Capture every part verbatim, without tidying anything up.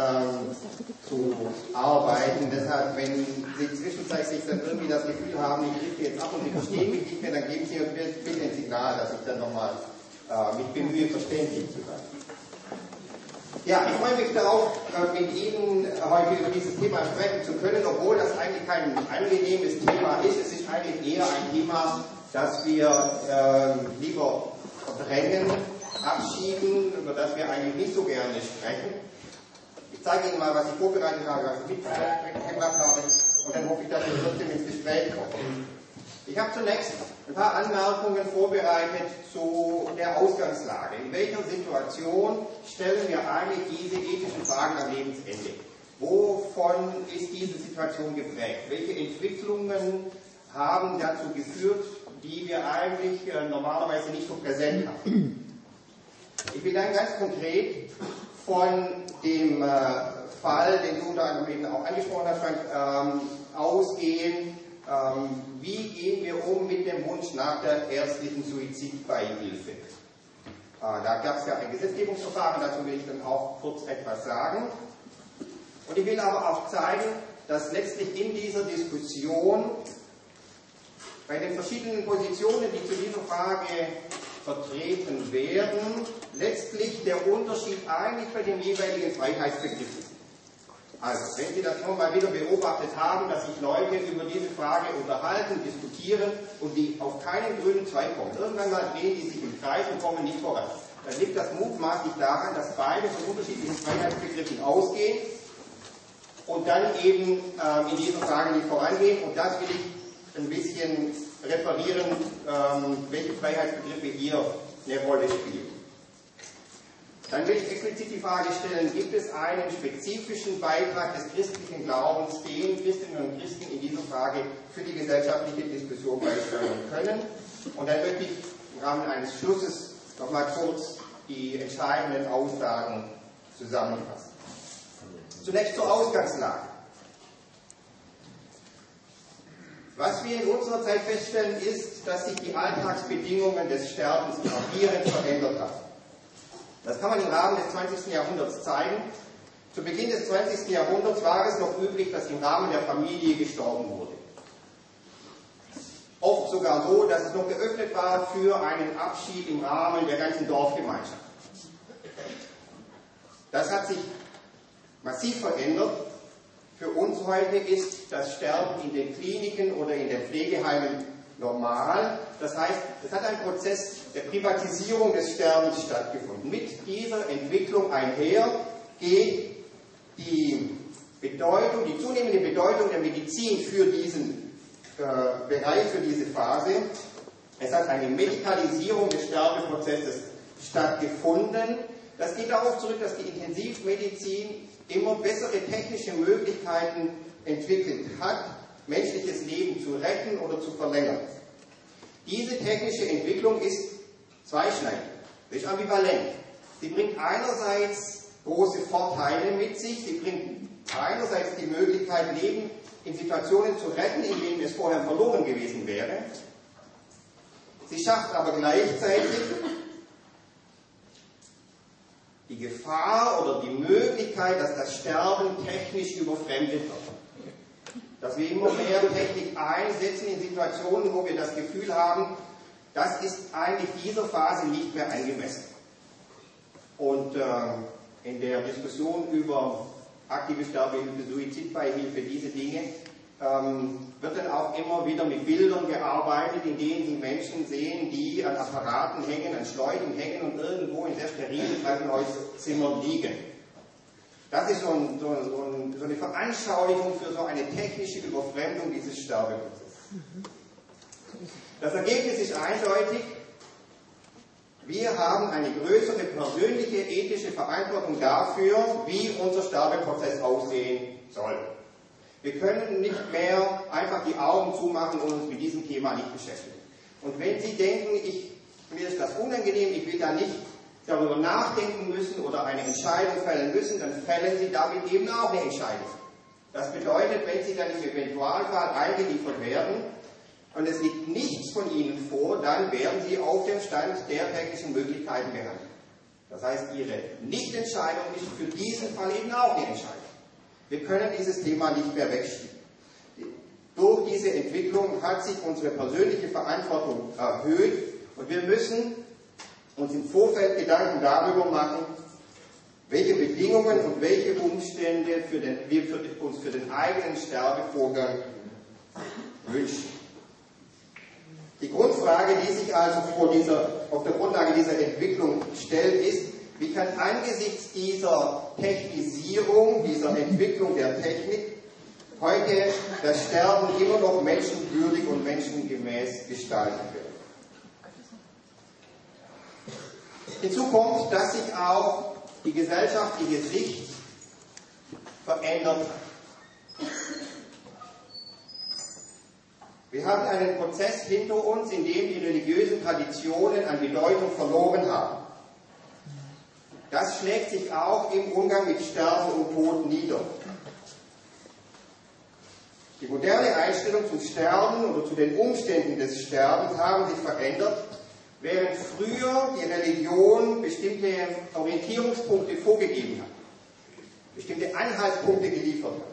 ähm, zu arbeiten. Deshalb, wenn Sie zwischenzeitlich dann irgendwie das Gefühl haben, ich drifte jetzt ab und Sie verstehen mich nicht mehr, dann geben Sie uns bitte ein Signal, dass ich dann nochmal äh, mich bemühe, verständlich zu sein. Ja, ich freue mich darauf, äh, mit Ihnen heute über dieses Thema sprechen zu können, obwohl das eigentlich kein angenehmes Thema ist. Es ist eigentlich eher ein Thema, das wir äh, lieber verdrängen, abschieben, über das wir eigentlich nicht so gerne sprechen. Ich zeige Ihnen mal, was ich vorbereitet habe, was ich mitgebracht habe, und dann hoffe ich, dass wir trotzdem ins Gespräch kommen. Ich habe zunächst ein paar Anmerkungen vorbereitet zu der Ausgangslage. In welcher Situation stellen wir eigentlich diese ethischen Fragen am Lebensende? Wovon ist diese Situation geprägt? Welche Entwicklungen haben dazu geführt, die wir eigentlich äh, normalerweise nicht so präsent haben? Ich will dann ganz konkret von dem äh, Fall, den du da eben auch angesprochen hast, Frank, ähm, ausgehen. Ähm, wie gehen wir um mit dem Wunsch nach der ärztlichen Suizidbeihilfe? Äh, da gab es ja ein Gesetzgebungsverfahren, dazu will ich dann auch kurz etwas sagen. Und ich will aber auch zeigen, dass letztlich in dieser Diskussion bei den verschiedenen Positionen, die zu dieser Frage vertreten werden, letztlich der Unterschied eigentlich bei dem jeweiligen Freiheitsbegriff ist. Also, wenn Sie das immer mal wieder beobachtet haben, dass sich Leute über diese Frage unterhalten, diskutieren und die auf keinen grünen Zweig kommen, irgendwann mal drehen die sich im Kreis und kommen nicht voran, dann liegt das mutmaßlich daran, dass beide von unterschiedlichen Freiheitsbegriffen ausgehen und dann eben äh, in dieser Frage nicht vorangehen. Und das will ich ein bisschen referieren, ähm, welche Freiheitsbegriffe hier eine Rolle spielen. Dann will ich explizit die Frage stellen, gibt es einen spezifischen Beitrag des christlichen Glaubens, den Christinnen und Christen in dieser Frage für die gesellschaftliche Diskussion beisteuern können? Und dann möchte ich im Rahmen eines Schlusses nochmal kurz die entscheidenden Aussagen zusammenfassen. Zunächst zur Ausgangslage. Was wir in unserer Zeit feststellen, ist, dass sich die Alltagsbedingungen des Sterbens gravierend verändert haben. Das kann man im Rahmen des zwanzigsten Jahrhunderts zeigen. Zu Beginn des zwanzigsten Jahrhunderts war es noch üblich, dass im Rahmen der Familie gestorben wurde. Oft sogar so, dass es noch geöffnet war für einen Abschied im Rahmen der ganzen Dorfgemeinschaft. Das hat sich massiv verändert. Für uns heute ist das Sterben in den Kliniken oder in den Pflegeheimen normal. Das heißt, es hat ein Prozess der Privatisierung des Sterbens stattgefunden. Mit dieser Entwicklung einher geht die Bedeutung, die zunehmende Bedeutung der Medizin für diesen äh, Bereich, für diese Phase. Es hat eine Medikalisierung des Sterbeprozesses stattgefunden. Das geht darauf zurück, dass die Intensivmedizin immer bessere technische Möglichkeiten entwickelt hat, menschliches Leben zu retten oder zu verlängern. Diese technische Entwicklung ist zweischneidig, ist ambivalent. Sie bringt einerseits große Vorteile mit sich, sie bringt einerseits die Möglichkeit, Leben in Situationen zu retten, in denen es vorher verloren gewesen wäre. Sie schafft aber gleichzeitig die Gefahr oder die Möglichkeit, dass das Sterben technisch überfremdet wird. Dass wir immer mehr Technik einsetzen in Situationen, wo wir das Gefühl haben, das ist eigentlich dieser Phase nicht mehr angemessen. Und äh, in der Diskussion über aktive Sterbehilfe, Suizidbeihilfe, diese Dinge, ähm, wird dann auch immer wieder mit Bildern gearbeitet, in denen die Menschen sehen, die an Apparaten hängen, an Schläuchen hängen und irgendwo in sehr sterilen Krankenhauszimmern liegen. Das ist so, ein, so, so, ein, so eine Veranschaulichung für so eine technische Überfremdung dieses Sterbeprozesses. Das Ergebnis ist eindeutig. Wir haben eine größere persönliche ethische Verantwortung dafür, wie unser Sterbeprozess aussehen soll. Wir können nicht mehr einfach die Augen zumachen und uns mit diesem Thema nicht beschäftigen. Und wenn Sie denken, ich, mir ist das unangenehm, ich will da nicht darüber nachdenken müssen oder eine Entscheidung fällen müssen, dann fällen Sie damit eben auch eine Entscheidung. Das bedeutet, wenn Sie dann im Eventualfall eingeliefert werden und es liegt nichts von Ihnen vor, dann werden Sie auf dem Stand der technischen Möglichkeiten behandelt. Das heißt, ihre Nichtentscheidung ist für diesen Fall eben auch eine Entscheidung. Wir können dieses Thema nicht mehr wegschieben. Durch diese Entwicklung hat sich unsere persönliche Verantwortung erhöht und wir müssen uns im Vorfeld Gedanken darüber machen, welche Bedingungen und welche Umstände für den, wir für, uns für den eigenen Sterbevorgang wünschen. Die Grundfrage, die sich also vor dieser, auf der Grundlage dieser Entwicklung stellt, ist, wie kann angesichts dieser Technisierung, dieser Entwicklung der Technik, heute das Sterben immer noch menschenwürdig und menschengemäß gestaltet werden. Hinzu kommt, dass sich auch die gesellschaftliche Sicht verändert hat. Wir haben einen Prozess hinter uns, in dem die religiösen Traditionen an Bedeutung verloren haben. Das schlägt sich auch im Umgang mit Sterben und Tod nieder. Die moderne Einstellung zum Sterben oder zu den Umständen des Sterbens haben sich verändert, während früher die Religion bestimmte Orientierungspunkte vorgegeben hat, bestimmte Anhaltspunkte geliefert hat.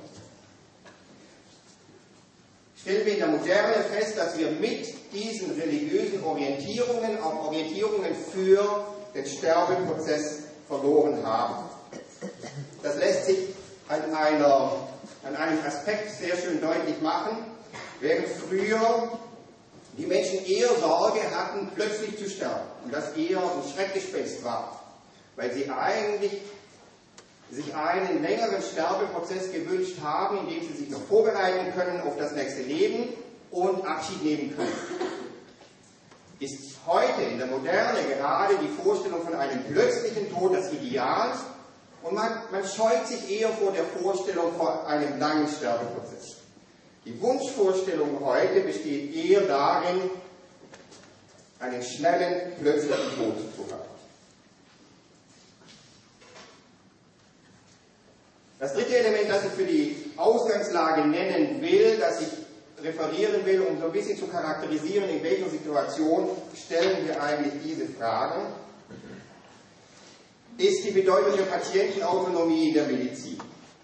Stellen wir in der Moderne fest, dass wir mit diesen religiösen Orientierungen auch Orientierungen für den Sterbeprozess verloren haben. Das lässt sich an, einer, an einem Aspekt sehr schön deutlich machen. Während früher die Menschen eher Sorge hatten, plötzlich zu sterben und das eher ein Schreckgespenst war, weil sie eigentlich sich einen längeren Sterbeprozess gewünscht haben, in dem sie sich noch vorbereiten können auf das nächste Leben und Abschied nehmen können. Ist heute in der Moderne gerade die Vorstellung von einem plötzlichen Tod das Ideal und man, man scheut sich eher vor der Vorstellung von einem langen Sterbeprozess. Die Wunschvorstellung heute besteht eher darin, einen schnellen, plötzlichen Tod zu haben. Das dritte Element, das ich für die Ausgangslage nennen will, das ich referieren will, um so ein bisschen zu charakterisieren, in welcher Situation stellen wir eigentlich diese Fragen, ist die Bedeutung der Patientenautonomie in der Medizin.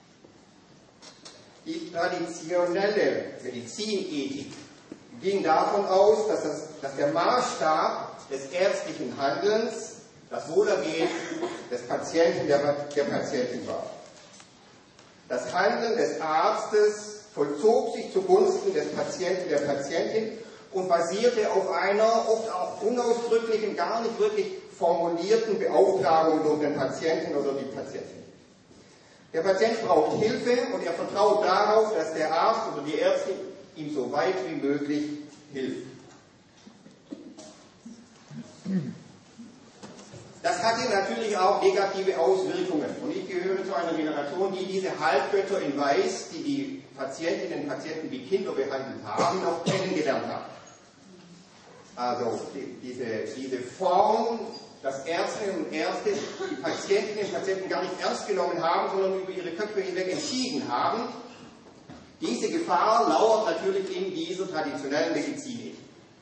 Die traditionelle Medizinethik ging davon aus, dass, das, dass der Maßstab des ärztlichen Handelns das Wohlergehen des Patienten, der, der Patientin war. Das Handeln des Arztes vollzog sich zugunsten des Patienten, der Patientin und basierte auf einer oft auch unausdrücklichen, gar nicht wirklich formulierten Beauftragung durch den Patienten oder die Patientin. Der Patient braucht Hilfe und er vertraut darauf, dass der Arzt oder die Ärztin ihm so weit wie möglich hilft. Das hatte natürlich auch negative Auswirkungen. Und ich gehöre zu einer Generation, die diese Halbgötter in Weiß, die die Patientinnen und Patienten wie Kinder behandelt haben, noch kennengelernt haben. Also die, diese, diese Form, dass Ärztinnen und Ärzte die Patientinnen und Patienten gar nicht ernst genommen haben, sondern über ihre Köpfe hinweg entschieden haben, diese Gefahr lauert natürlich in dieser traditionellen Medizin.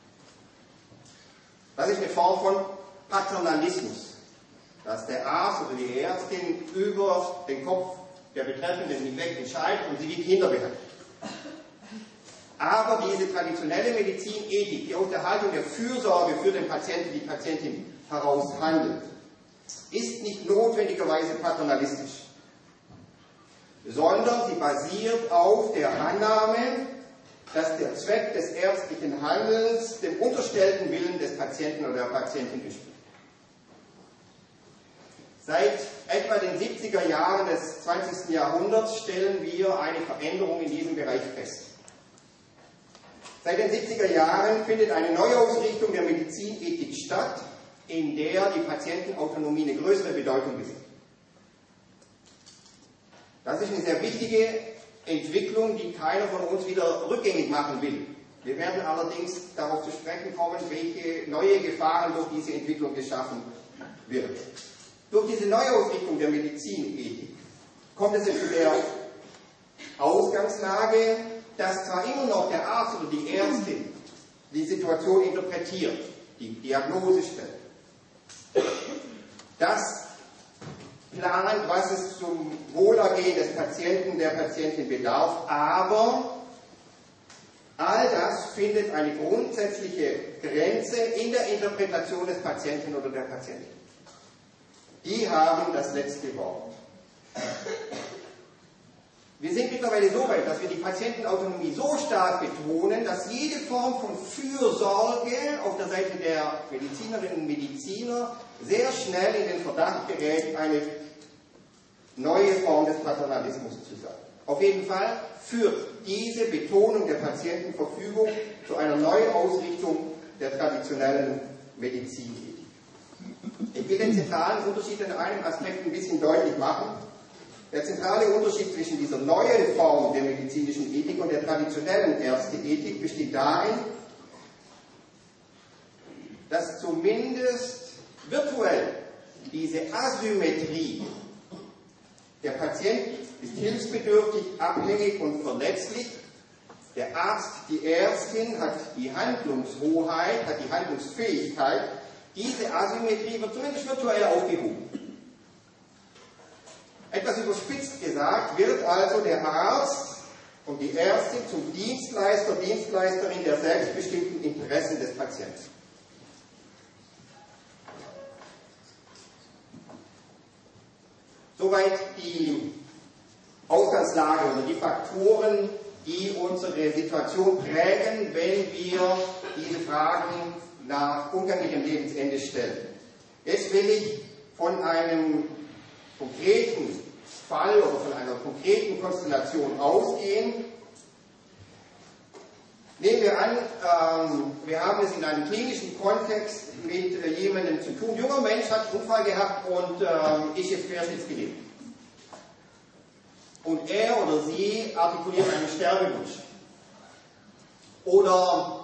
Das ist eine Form von Paternalismus, dass der Arzt oder die Ärztin über den Kopf der Betreffenden hinweg entscheidet und sie wie Kinder behandelt. Aber diese traditionelle Medizinethik, die aus der Haltung der Fürsorge für den Patienten, die Patientin heraus handelt, ist nicht notwendigerweise paternalistisch, sondern sie basiert auf der Annahme, dass der Zweck des ärztlichen Handelns dem unterstellten Willen des Patienten oder der Patientin entspricht. Seit etwa den siebziger Jahren des zwanzigsten Jahrhunderts stellen wir eine Veränderung in diesem Bereich fest. Seit den siebziger Jahren findet eine Neuausrichtung der Medizinethik statt, in der die Patientenautonomie eine größere Bedeutung besitzt. Das ist eine sehr wichtige Entwicklung, die keiner von uns wieder rückgängig machen will. Wir werden allerdings darauf zu sprechen kommen, welche neue Gefahren durch diese Entwicklung geschaffen werden. Durch diese Neuausrichtung der Medizinethik kommt es zu der Ausgangslage, dass zwar immer noch der Arzt oder die Ärztin die Situation interpretiert, die Diagnose stellt, das plant, was es zum Wohlergehen des Patienten, der Patientin bedarf, aber all das findet eine grundsätzliche Grenze in der Interpretation des Patienten oder der Patientin. Die haben das letzte Wort. Wir sind mittlerweile so weit, dass wir die Patientenautonomie so stark betonen, dass jede Form von Fürsorge auf der Seite der Medizinerinnen und Mediziner sehr schnell in den Verdacht gerät, eine neue Form des Paternalismus zu sein. Auf jeden Fall führt diese Betonung der Patientenverfügung zu einer Neuausrichtung der traditionellen Medizinethik. Ich will den zentralen Unterschied in einem Aspekt ein bisschen deutlich machen. Der zentrale Unterschied zwischen dieser neuen Form der medizinischen Ethik und der traditionellen Ärzteethik besteht darin, dass zumindest virtuell diese Asymmetrie, der Patient ist hilfsbedürftig, abhängig und verletzlich, der Arzt, die Ärztin hat die Handlungshoheit, hat die Handlungsfähigkeit, diese Asymmetrie wird zumindest virtuell aufgehoben. Etwas überspitzt gesagt, wird also der Arzt und die Ärztin zum Dienstleister, Dienstleisterin der selbstbestimmten Interessen des Patienten. Soweit die Ausgangslage oder die Faktoren, die unsere Situation prägen, wenn wir diese Fragen nach umgänglichem Lebensende stellen. Jetzt will ich von einem konkreten Fall oder von einer konkreten Konstellation ausgehen. Nehmen wir an, ähm, wir haben es in einem klinischen Kontext mit äh, jemandem zu tun. Ein junger Mensch hat einen Unfall gehabt und ähm, ist jetzt querschnittsgelähmt. Und er oder sie artikuliert einen Sterbewunsch. Oder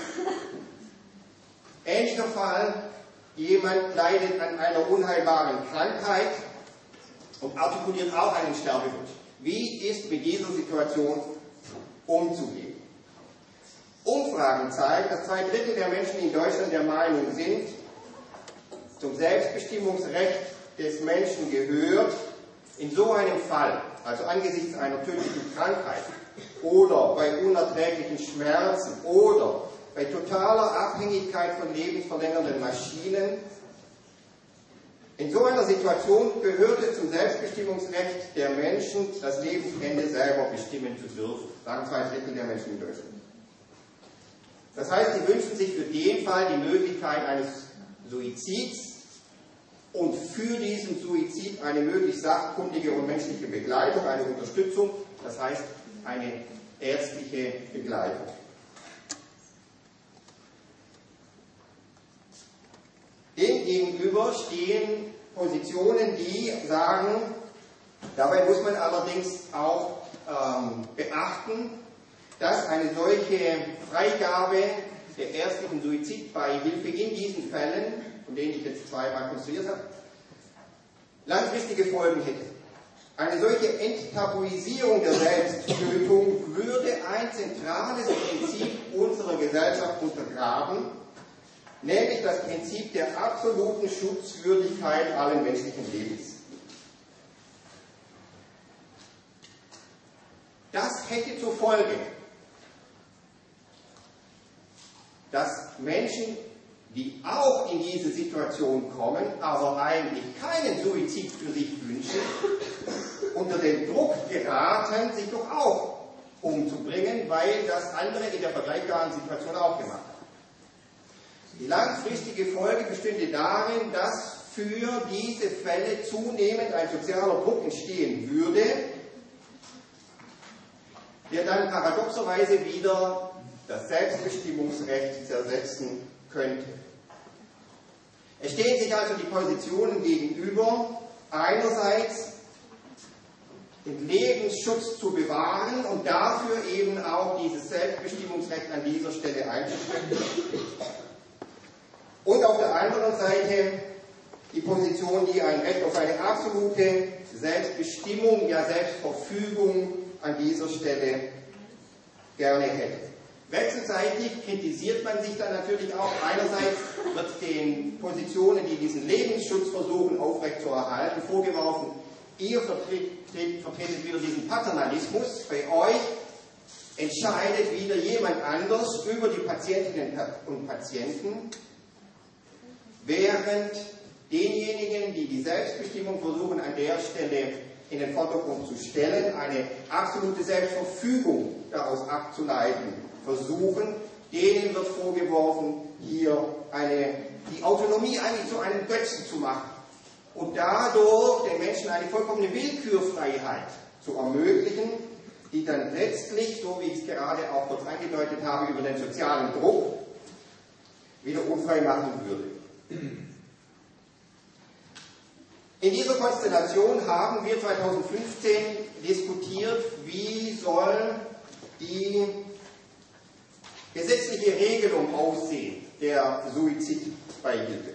ähnlicher Fall, jemand leidet an einer unheilbaren Krankheit und artikuliert auch einen Sterbewunsch. Wie ist mit dieser Situation umzugehen? Umfragen zeigen, dass zwei Drittel der Menschen in Deutschland der Meinung sind, zum Selbstbestimmungsrecht des Menschen gehört, in so einem Fall, also angesichts einer tödlichen Krankheit oder bei unerträglichen Schmerzen oder bei totaler Abhängigkeit von lebensverlängernden Maschinen, in so einer Situation gehört es zum Selbstbestimmungsrecht der Menschen, das Lebensende selber bestimmen zu dürfen, sagen zwei Drittel der Menschen in Deutschland. Das heißt, sie wünschen sich für den Fall die Möglichkeit eines Suizids und für diesen Suizid eine möglichst sachkundige und menschliche Begleitung, eine Unterstützung, das heißt eine ärztliche Begleitung. Demgegenüber stehen Positionen, die sagen, dabei muss man allerdings auch ähm, beachten, dass eine solche Freigabe der ärztlichen Suizidbeihilfe in diesen Fällen, von denen ich jetzt zweimal konstruiert habe, langfristige Folgen hätte. Eine solche Enttabuisierung der Selbsttötung würde ein zentrales Prinzip unserer Gesellschaft untergraben, nämlich das Prinzip der absoluten Schutzwürdigkeit allen menschlichen Lebens. Das hätte zur Folge, dass Menschen, die auch in diese Situation kommen, aber eigentlich keinen Suizid für sich wünschen, unter den Druck geraten, sich doch auch umzubringen, weil das andere in der vergleichbaren Situation auch gemacht haben. Die langfristige Folge bestünde darin, dass für diese Fälle zunehmend ein sozialer Druck entstehen würde, der dann paradoxerweise wieder das Selbstbestimmungsrecht zersetzen könnte. Es stehen sich also die Positionen gegenüber, einerseits den Lebensschutz zu bewahren und dafür eben auch dieses Selbstbestimmungsrecht an dieser Stelle einzuschränken. Und auf der anderen Seite die Position, die ein Recht auf eine absolute Selbstbestimmung, ja Selbstverfügung an dieser Stelle gerne hätte. Wechselseitig kritisiert man sich dann natürlich auch. Einerseits wird den Positionen, die diesen Lebensschutz versuchen aufrechtzuerhalten, vorgeworfen, ihr vertretet, vertretet wieder diesen Paternalismus. Bei euch entscheidet wieder jemand anders über die Patientinnen und Patienten, während denjenigen, die die Selbstbestimmung versuchen, an der Stelle in den Vordergrund zu stellen, eine absolute Selbstverfügung daraus abzuleiten versuchen, denen wird vorgeworfen, hier eine, die Autonomie eigentlich zu einem Götzen zu machen und dadurch den Menschen eine vollkommene Willkürfreiheit zu ermöglichen, die dann letztlich, so wie ich es gerade auch kurz angedeutet habe, über den sozialen Druck wieder unfrei machen würde. In dieser Konstellation haben wir zweitausendfünfzehn diskutiert, wie soll die gesetzliche Regelung aussehen der Suizidbeihilfe.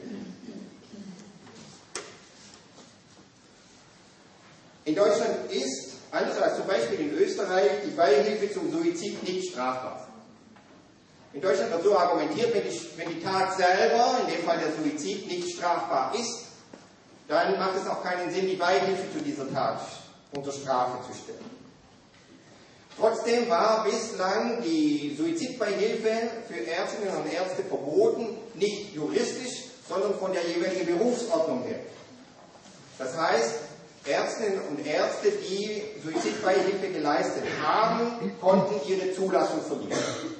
In Deutschland ist, anders als zum Beispiel in Österreich, die Beihilfe zum Suizid nicht strafbar. In Deutschland wird so argumentiert, wenn die, wenn die Tat selber, in dem Fall der Suizid, nicht strafbar ist, dann macht es auch keinen Sinn, die Beihilfe zu dieser Tat unter Strafe zu stellen. Trotzdem war bislang die Suizidbeihilfe für Ärztinnen und Ärzte verboten, nicht juristisch, sondern von der jeweiligen Berufsordnung her. Das heißt, Ärztinnen und Ärzte, die Suizidbeihilfe geleistet haben, konnten ihre Zulassung verlieren.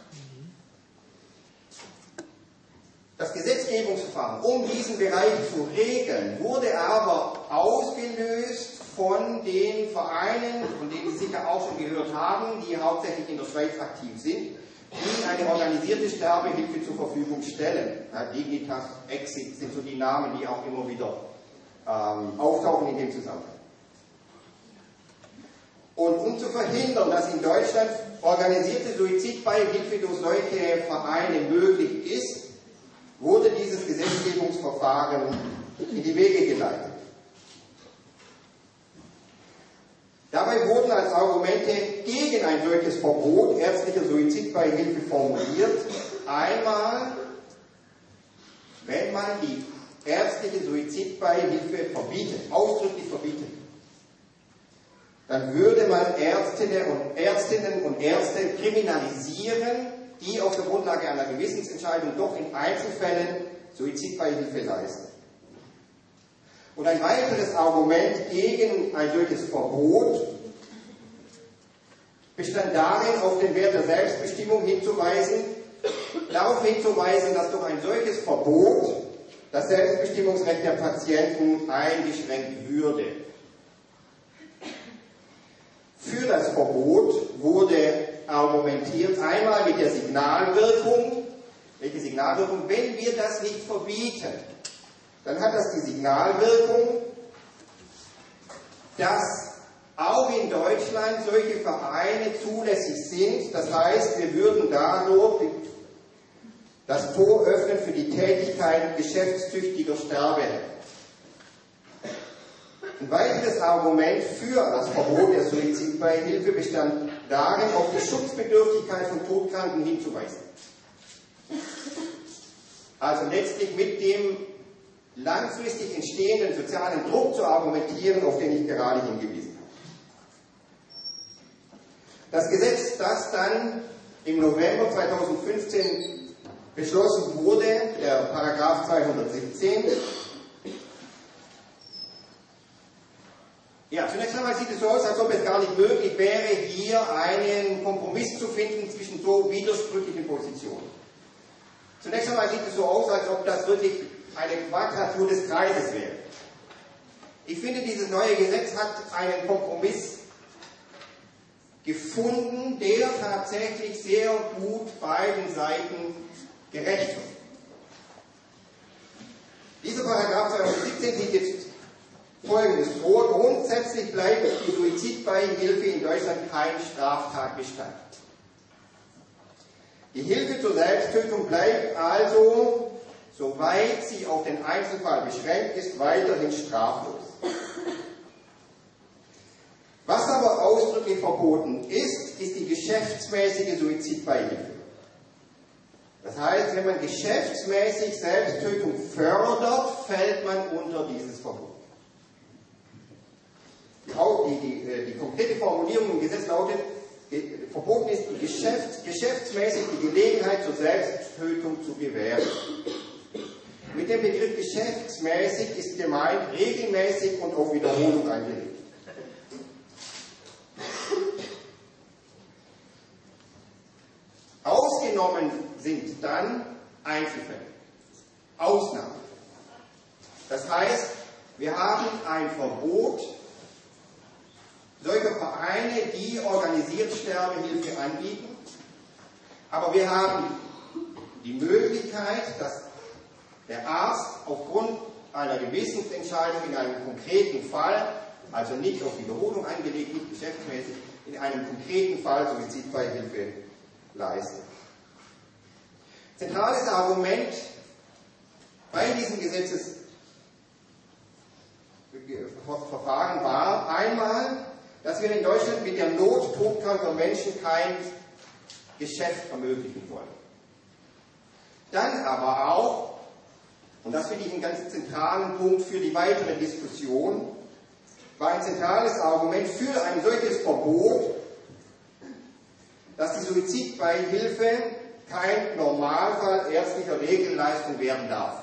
Das Gesetzgebungsverfahren, um diesen Bereich zu regeln, wurde aber ausgelöst von den Vereinen, von denen Sie sicher auch schon gehört haben, die hauptsächlich in der Schweiz aktiv sind, die eine organisierte Sterbehilfe zur Verfügung stellen. Ja, Dignitas, Exit sind so die Namen, die auch immer wieder ähm, auftauchen in dem Zusammenhang. Und um zu verhindern, dass in Deutschland organisierte Suizidbeihilfe durch solche Vereine möglich ist, wurde dieses Gesetzgebungsverfahren in die Wege geleitet. Dabei wurden als Argumente gegen ein solches Verbot ärztlicher Suizidbeihilfe formuliert. Einmal, wenn man die ärztliche Suizidbeihilfe verbietet, ausdrücklich verbietet, dann würde man Ärztinnen und, Ärztinnen und Ärzte kriminalisieren, die auf der Grundlage einer Gewissensentscheidung doch in Einzelfällen Suizidbeihilfe leisten. Und ein weiteres Argument gegen ein solches Verbot bestand darin, auf den Wert der Selbstbestimmung hinzuweisen, darauf hinzuweisen, dass durch ein solches Verbot das Selbstbestimmungsrecht der Patienten eingeschränkt würde. Für das Verbot wurde argumentiert einmal mit der Signalwirkung. Welche Signalwirkung? Wenn wir das nicht verbieten, dann hat das die Signalwirkung, dass auch in Deutschland solche Vereine zulässig sind. Das heißt, wir würden dadurch das Tor öffnen für die Tätigkeit geschäftstüchtiger Sterbehilfe. Ein weiteres Argument für das Verbot der Suizidbeihilfe bestand darin, auf die Schutzbedürftigkeit von Todkranken hinzuweisen. Also letztlich mit dem langfristig entstehenden sozialen Druck zu argumentieren, auf den ich gerade hingewiesen habe. Das Gesetz, das dann im November zweitausendfünfzehn beschlossen wurde, der Paragraph zweihundertsiebzehn, ja, zunächst einmal sieht es so aus, als ob es gar nicht möglich wäre, hier einen Kompromiss zu finden zwischen so widersprüchlichen Positionen. Zunächst einmal sieht es so aus, als ob das wirklich eine Quadratur des Kreises wäre. Ich finde, dieses neue Gesetz hat einen Kompromiss gefunden, der tatsächlich sehr gut beiden Seiten gerecht wird. Dieser Paragraph zweihundertsiebzehn sieht jetzt Folgendes vor: Grundsätzlich bleibt die Suizidbeihilfe in Deutschland kein Straftatbestand. Die Hilfe zur Selbsttötung bleibt also, soweit sie auf den Einzelfall beschränkt ist, weiterhin straflos. Was aber ausdrücklich verboten ist, ist, ist die geschäftsmäßige Suizidbeihilfe. Das heißt, wenn man geschäftsmäßig Selbsttötung fördert, fällt man unter dieses Verbot. Die, die, die konkrete Formulierung im Gesetz lautet, verboten ist, die Geschäfts-, geschäftsmäßig die Gelegenheit zur Selbsttötung zu gewähren. Mit dem Begriff geschäftsmäßig ist gemeint regelmäßig und auf Wiederholung angelegt. Ausgenommen sind dann Einzelfälle, Ausnahmen. Das heißt, wir haben ein Verbot solcher Vereine, die organisiert Sterbehilfe anbieten, aber wir haben die Möglichkeit, dass der Arzt aufgrund einer Gewissensentscheidung in einem konkreten Fall, also nicht auf Wiederholung angelegt, nicht geschäftsmäßig, in einem konkreten Fall Suizidbeihilfe leistet. Zentrales Argument bei diesem Gesetzesverfahren war einmal, dass wir in Deutschland mit der Not todkranker Menschen kein Geschäft ermöglichen wollen. Dann aber auch, und das finde ich einen ganz zentralen Punkt für die weitere Diskussion, war ein zentrales Argument für ein solches Verbot, dass die Suizidbeihilfe kein Normalfall ärztlicher Regelleistung werden darf.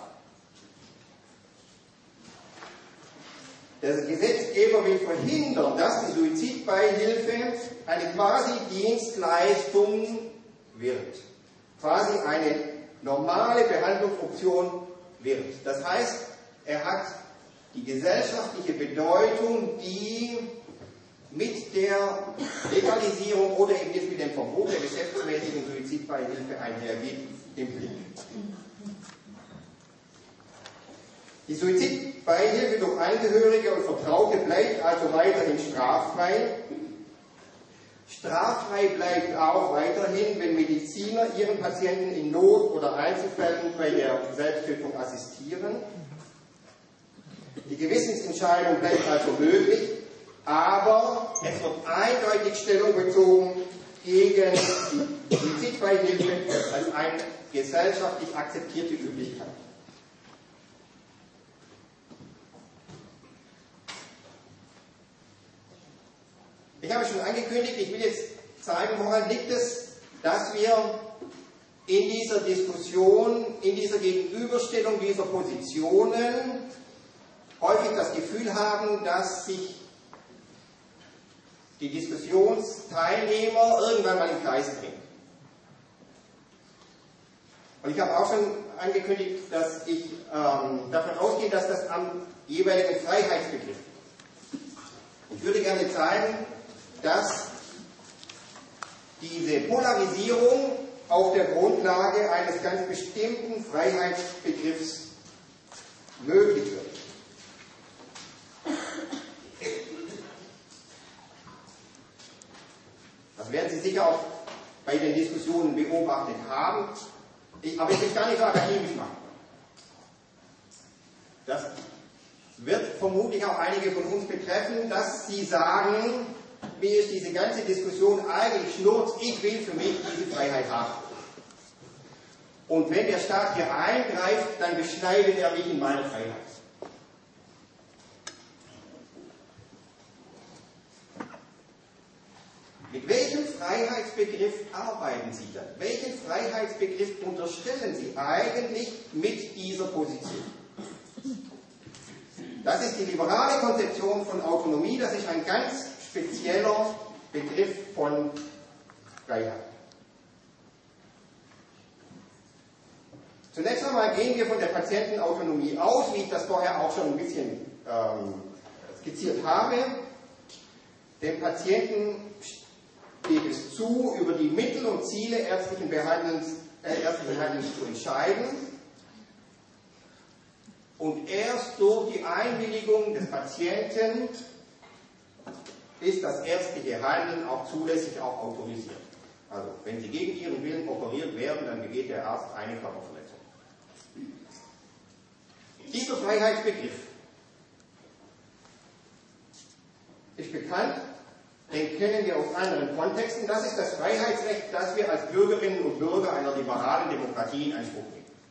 Der Gesetzgeber will verhindern, dass die Suizidbeihilfe eine Quasi-Dienstleistung wird, quasi eine normale Behandlungsoption wird. Das heißt, er hat die gesellschaftliche Bedeutung, die mit der Legalisierung oder eben jetzt mit dem Verbot der geschäftsmäßigen Suizidbeihilfe einhergeht, im Blick. Die Suizidbeihilfe durch Angehörige und Vertraute bleibt also weiterhin straffrei. Straffrei bleibt auch weiterhin, wenn Mediziner ihren Patienten in Not oder Einzelfällen bei der Selbsttötung assistieren. Die Gewissensentscheidung bleibt also möglich, aber es wird eindeutig Stellung bezogen gegen die Suizidbeihilfe als eine gesellschaftlich akzeptierte Üblichkeit. Ich habe schon angekündigt, ich will jetzt zeigen, woran liegt es, dass wir in dieser Diskussion, in dieser Gegenüberstellung dieser Positionen häufig das Gefühl haben, dass sich die Diskussionsteilnehmer irgendwann mal im Kreis drehen. Und ich habe auch schon angekündigt, dass ich ähm, davon ausgehe, dass das am jeweiligen Freiheitsbegriff liegt. Ich würde gerne zeigen, dass diese Polarisierung auf der Grundlage eines ganz bestimmten Freiheitsbegriffs möglich wird. Das werden Sie sicher auch bei den Diskussionen beobachtet haben, ich, aber ich will es gar nicht so akademisch machen. Das wird vermutlich auch einige von uns betreffen, dass sie sagen, mir ist diese ganze Diskussion eigentlich schnurz, ich will für mich diese Freiheit haben. Und wenn der Staat hier eingreift, dann beschneidet er mich in meiner Freiheit. Mit welchem Freiheitsbegriff arbeiten Sie dann? Welchen Freiheitsbegriff unterstellen Sie eigentlich mit dieser Position? Das ist die liberale Konzeption von Autonomie, das ist ein ganz spezieller Begriff von Freiheit. Zunächst einmal gehen wir von der Patientenautonomie aus, wie ich das vorher auch schon ein bisschen ähm, skizziert habe. Dem Patienten steht es zu, über die Mittel und Ziele ärztlichen Behandelns, äh, ärztlichen Handelns zu entscheiden. Und erst durch die Einwilligung des Patienten ist das ärztliche Handeln auch zulässig, auch autorisiert. Also, wenn Sie gegen Ihren Willen operiert werden, dann begeht der Arzt eine Körperverletzung. Dieser Freiheitsbegriff ist bekannt den kennen wir aus anderen Kontexten. Das ist das Freiheitsrecht, das wir als Bürgerinnen und Bürger einer liberalen Demokratie in Anspruch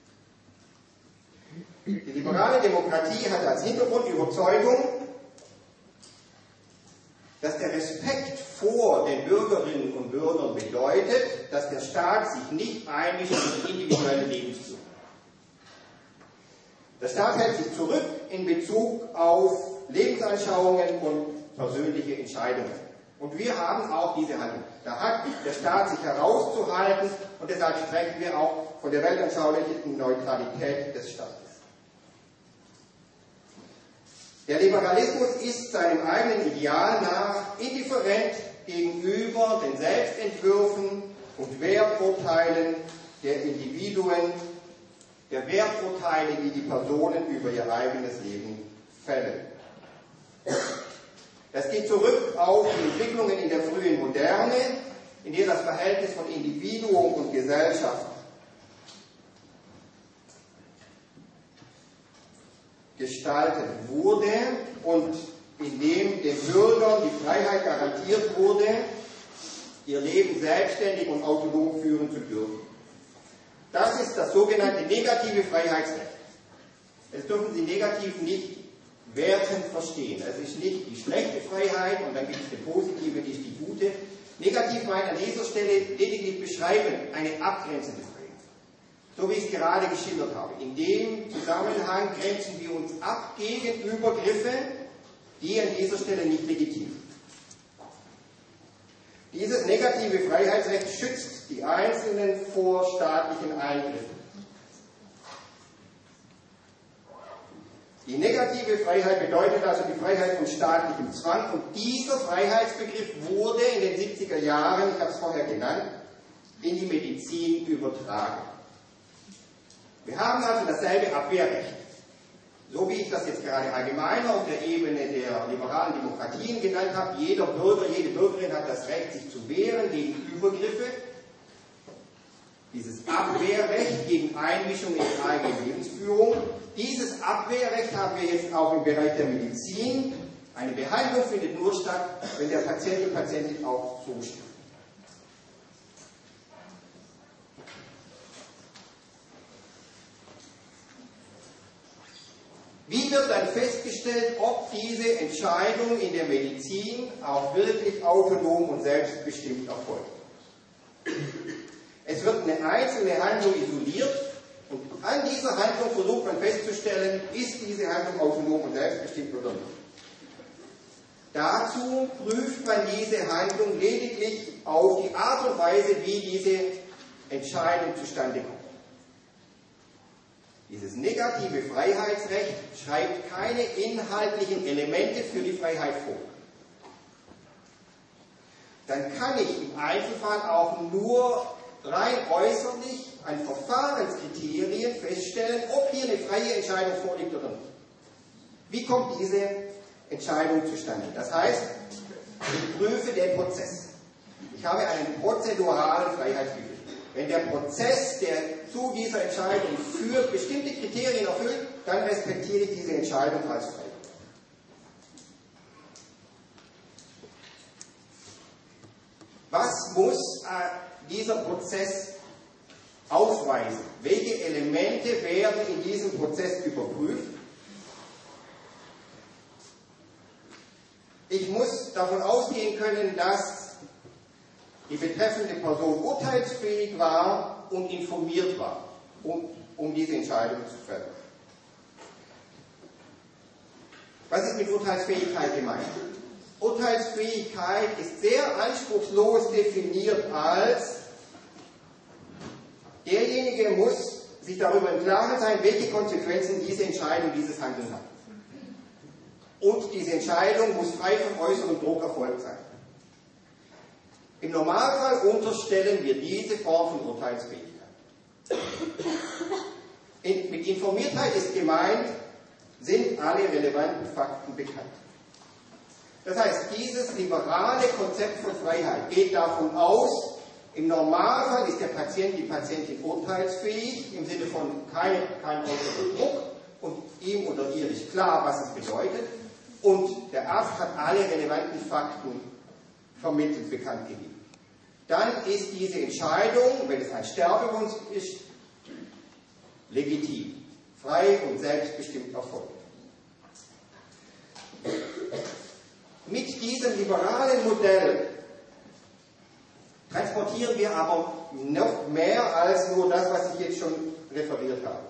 nehmen. Die liberale Demokratie hat als Hintergrund die Überzeugung, dass der Respekt vor den Bürgerinnen und Bürgern bedeutet, dass der Staat sich nicht einmischt in die individuelle Lebensführung. Der Staat hält sich zurück in Bezug auf Lebensanschauungen und persönliche Entscheidungen. Und wir haben auch diese Haltung. Da hat der Staat sich herauszuhalten und deshalb sprechen wir auch von der weltanschaulichen Neutralität des Staates. Der Liberalismus ist seinem eigenen Ideal nach indifferent gegenüber den Selbstentwürfen und Werturteilen der Individuen, der Werturteile, die die Personen über ihr eigenes Leben fällen. Das geht zurück auf die Entwicklungen in der frühen Moderne, in der das Verhältnis von Individuum und Gesellschaft gestaltet wurde und in dem den Bürgern die Freiheit garantiert wurde, ihr Leben selbstständig und autonom führen zu dürfen. Das ist das sogenannte negative Freiheitsrecht. Es dürfen Sie negativ nicht wertend verstehen. Es ist nicht die schlechte Freiheit und dann gibt es die positive, die ist die gute. Negativ meint an dieser Stelle lediglich beschreiben eine abgrenzende Freiheit. So wie ich es gerade geschildert habe. In dem Zusammenhang grenzen wir uns ab gegen Übergriffe, die an dieser Stelle nicht legitim sind. Dieses negative Freiheitsrecht schützt die Einzelnen vor staatlichen Eingriffen. Die negative Freiheit bedeutet also die Freiheit von staatlichem Zwang und dieser Freiheitsbegriff wurde in den siebziger Jahren, ich habe es vorher genannt, in die Medizin übertragen. Wir haben also dasselbe Abwehrrecht. So wie ich das jetzt gerade allgemeiner auf der Ebene der liberalen Demokratien genannt habe, jeder Bürger, jede Bürgerin hat das Recht, sich zu wehren gegen Übergriffe. Dieses Abwehrrecht gegen Einmischung in die eigene Lebensführung. Dieses Abwehrrecht haben wir jetzt auch im Bereich der Medizin. Eine Behandlung findet nur statt, wenn der Patient, die Patientin auch zustimmt. Wie wird dann festgestellt, ob diese Entscheidung in der Medizin auch wirklich autonom und selbstbestimmt erfolgt? Es wird eine einzelne Handlung isoliert und an dieser Handlung versucht man festzustellen, ist diese Handlung autonom und selbstbestimmt oder nicht. Dazu prüft man diese Handlung lediglich auf die Art und Weise, wie diese Entscheidung zustande kommt. Dieses negative Freiheitsrecht schreibt keine inhaltlichen Elemente für die Freiheit vor. Dann kann ich im Einzelfall auch nur rein äußerlich an Verfahrenskriterien feststellen, ob hier eine freie Entscheidung vorliegt oder nicht. Wie kommt diese Entscheidung zustande? Das heißt, ich prüfe den Prozess. Ich habe einen prozeduralen Freiheitsbegriff. Wenn der Prozess, der zu dieser Entscheidung führt, bestimmte Kriterien erfüllt, dann respektiere ich diese Entscheidung als frei. Was muss äh, dieser Prozess ausweisen? Welche Elemente werden in diesem Prozess überprüft? Ich muss davon ausgehen können, dass die betreffende Person urteilsfähig war und informiert war, um, um diese Entscheidung zu fällen. Was ist mit Urteilsfähigkeit gemeint? Urteilsfähigkeit ist sehr anspruchslos definiert als derjenige muss sich darüber im Klaren sein, welche Konsequenzen diese Entscheidung, dieses Handeln hat. Und diese Entscheidung muss frei von äußerem Druck erfolgt sein. Im Normalfall unterstellen wir diese Form von Urteilsfähigkeit. In, mit Informiertheit ist gemeint, sind alle relevanten Fakten bekannt. Das heißt, dieses liberale Konzept von Freiheit geht davon aus, im Normalfall ist der Patient, die Patientin urteilsfähig, im Sinne von kein, kein äußerer Druck und ihm oder ihr ist klar, was es bedeutet und der Arzt hat alle relevanten Fakten vermittelt bekannt gegeben. Dann ist diese Entscheidung, wenn es ein Sterbewunsch ist, legitim, frei und selbstbestimmt erfolgt. Mit diesem liberalen Modell transportieren wir aber noch mehr als nur das, was ich jetzt schon referiert habe.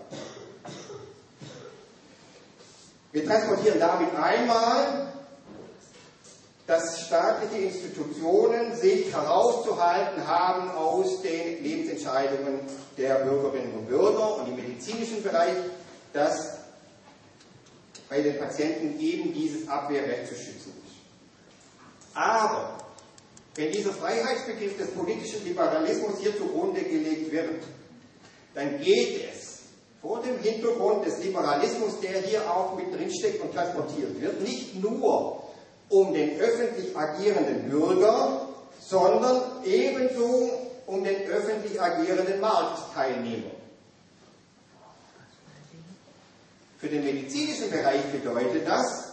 Wir transportieren damit einmal, dass staatliche Institutionen sich herauszuhalten haben aus den Lebensentscheidungen der Bürgerinnen und Bürger und im medizinischen Bereich, dass bei den Patienten eben dieses Abwehrrecht zu schützen ist. Aber wenn dieser Freiheitsbegriff des politischen Liberalismus hier zugrunde gelegt wird, dann geht es vor dem Hintergrund des Liberalismus, der hier auch mit drinsteckt und transportiert wird, nicht nur um den öffentlich agierenden Bürger, sondern ebenso um den öffentlich agierenden Marktteilnehmer. Für den medizinischen Bereich bedeutet das,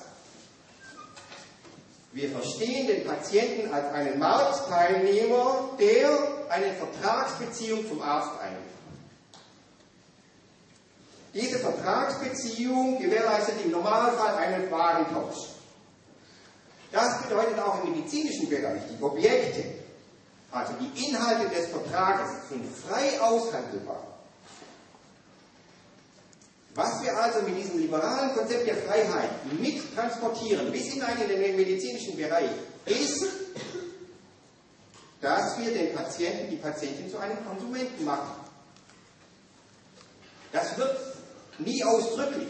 wir verstehen den Patienten als einen Marktteilnehmer, der eine Vertragsbeziehung zum Arzt eingeht. Diese Vertragsbeziehung gewährleistet im Normalfall einen Warentausch. Das bedeutet auch im medizinischen Bereich, die Objekte, also die Inhalte des Vertrages, sind frei aushandelbar. Was wir also mit diesem liberalen Konzept der Freiheit mit transportieren, bis hinein in den medizinischen Bereich, ist, dass wir den Patienten, die Patientin zu einem Konsumenten machen. Das wird nie ausdrücklich.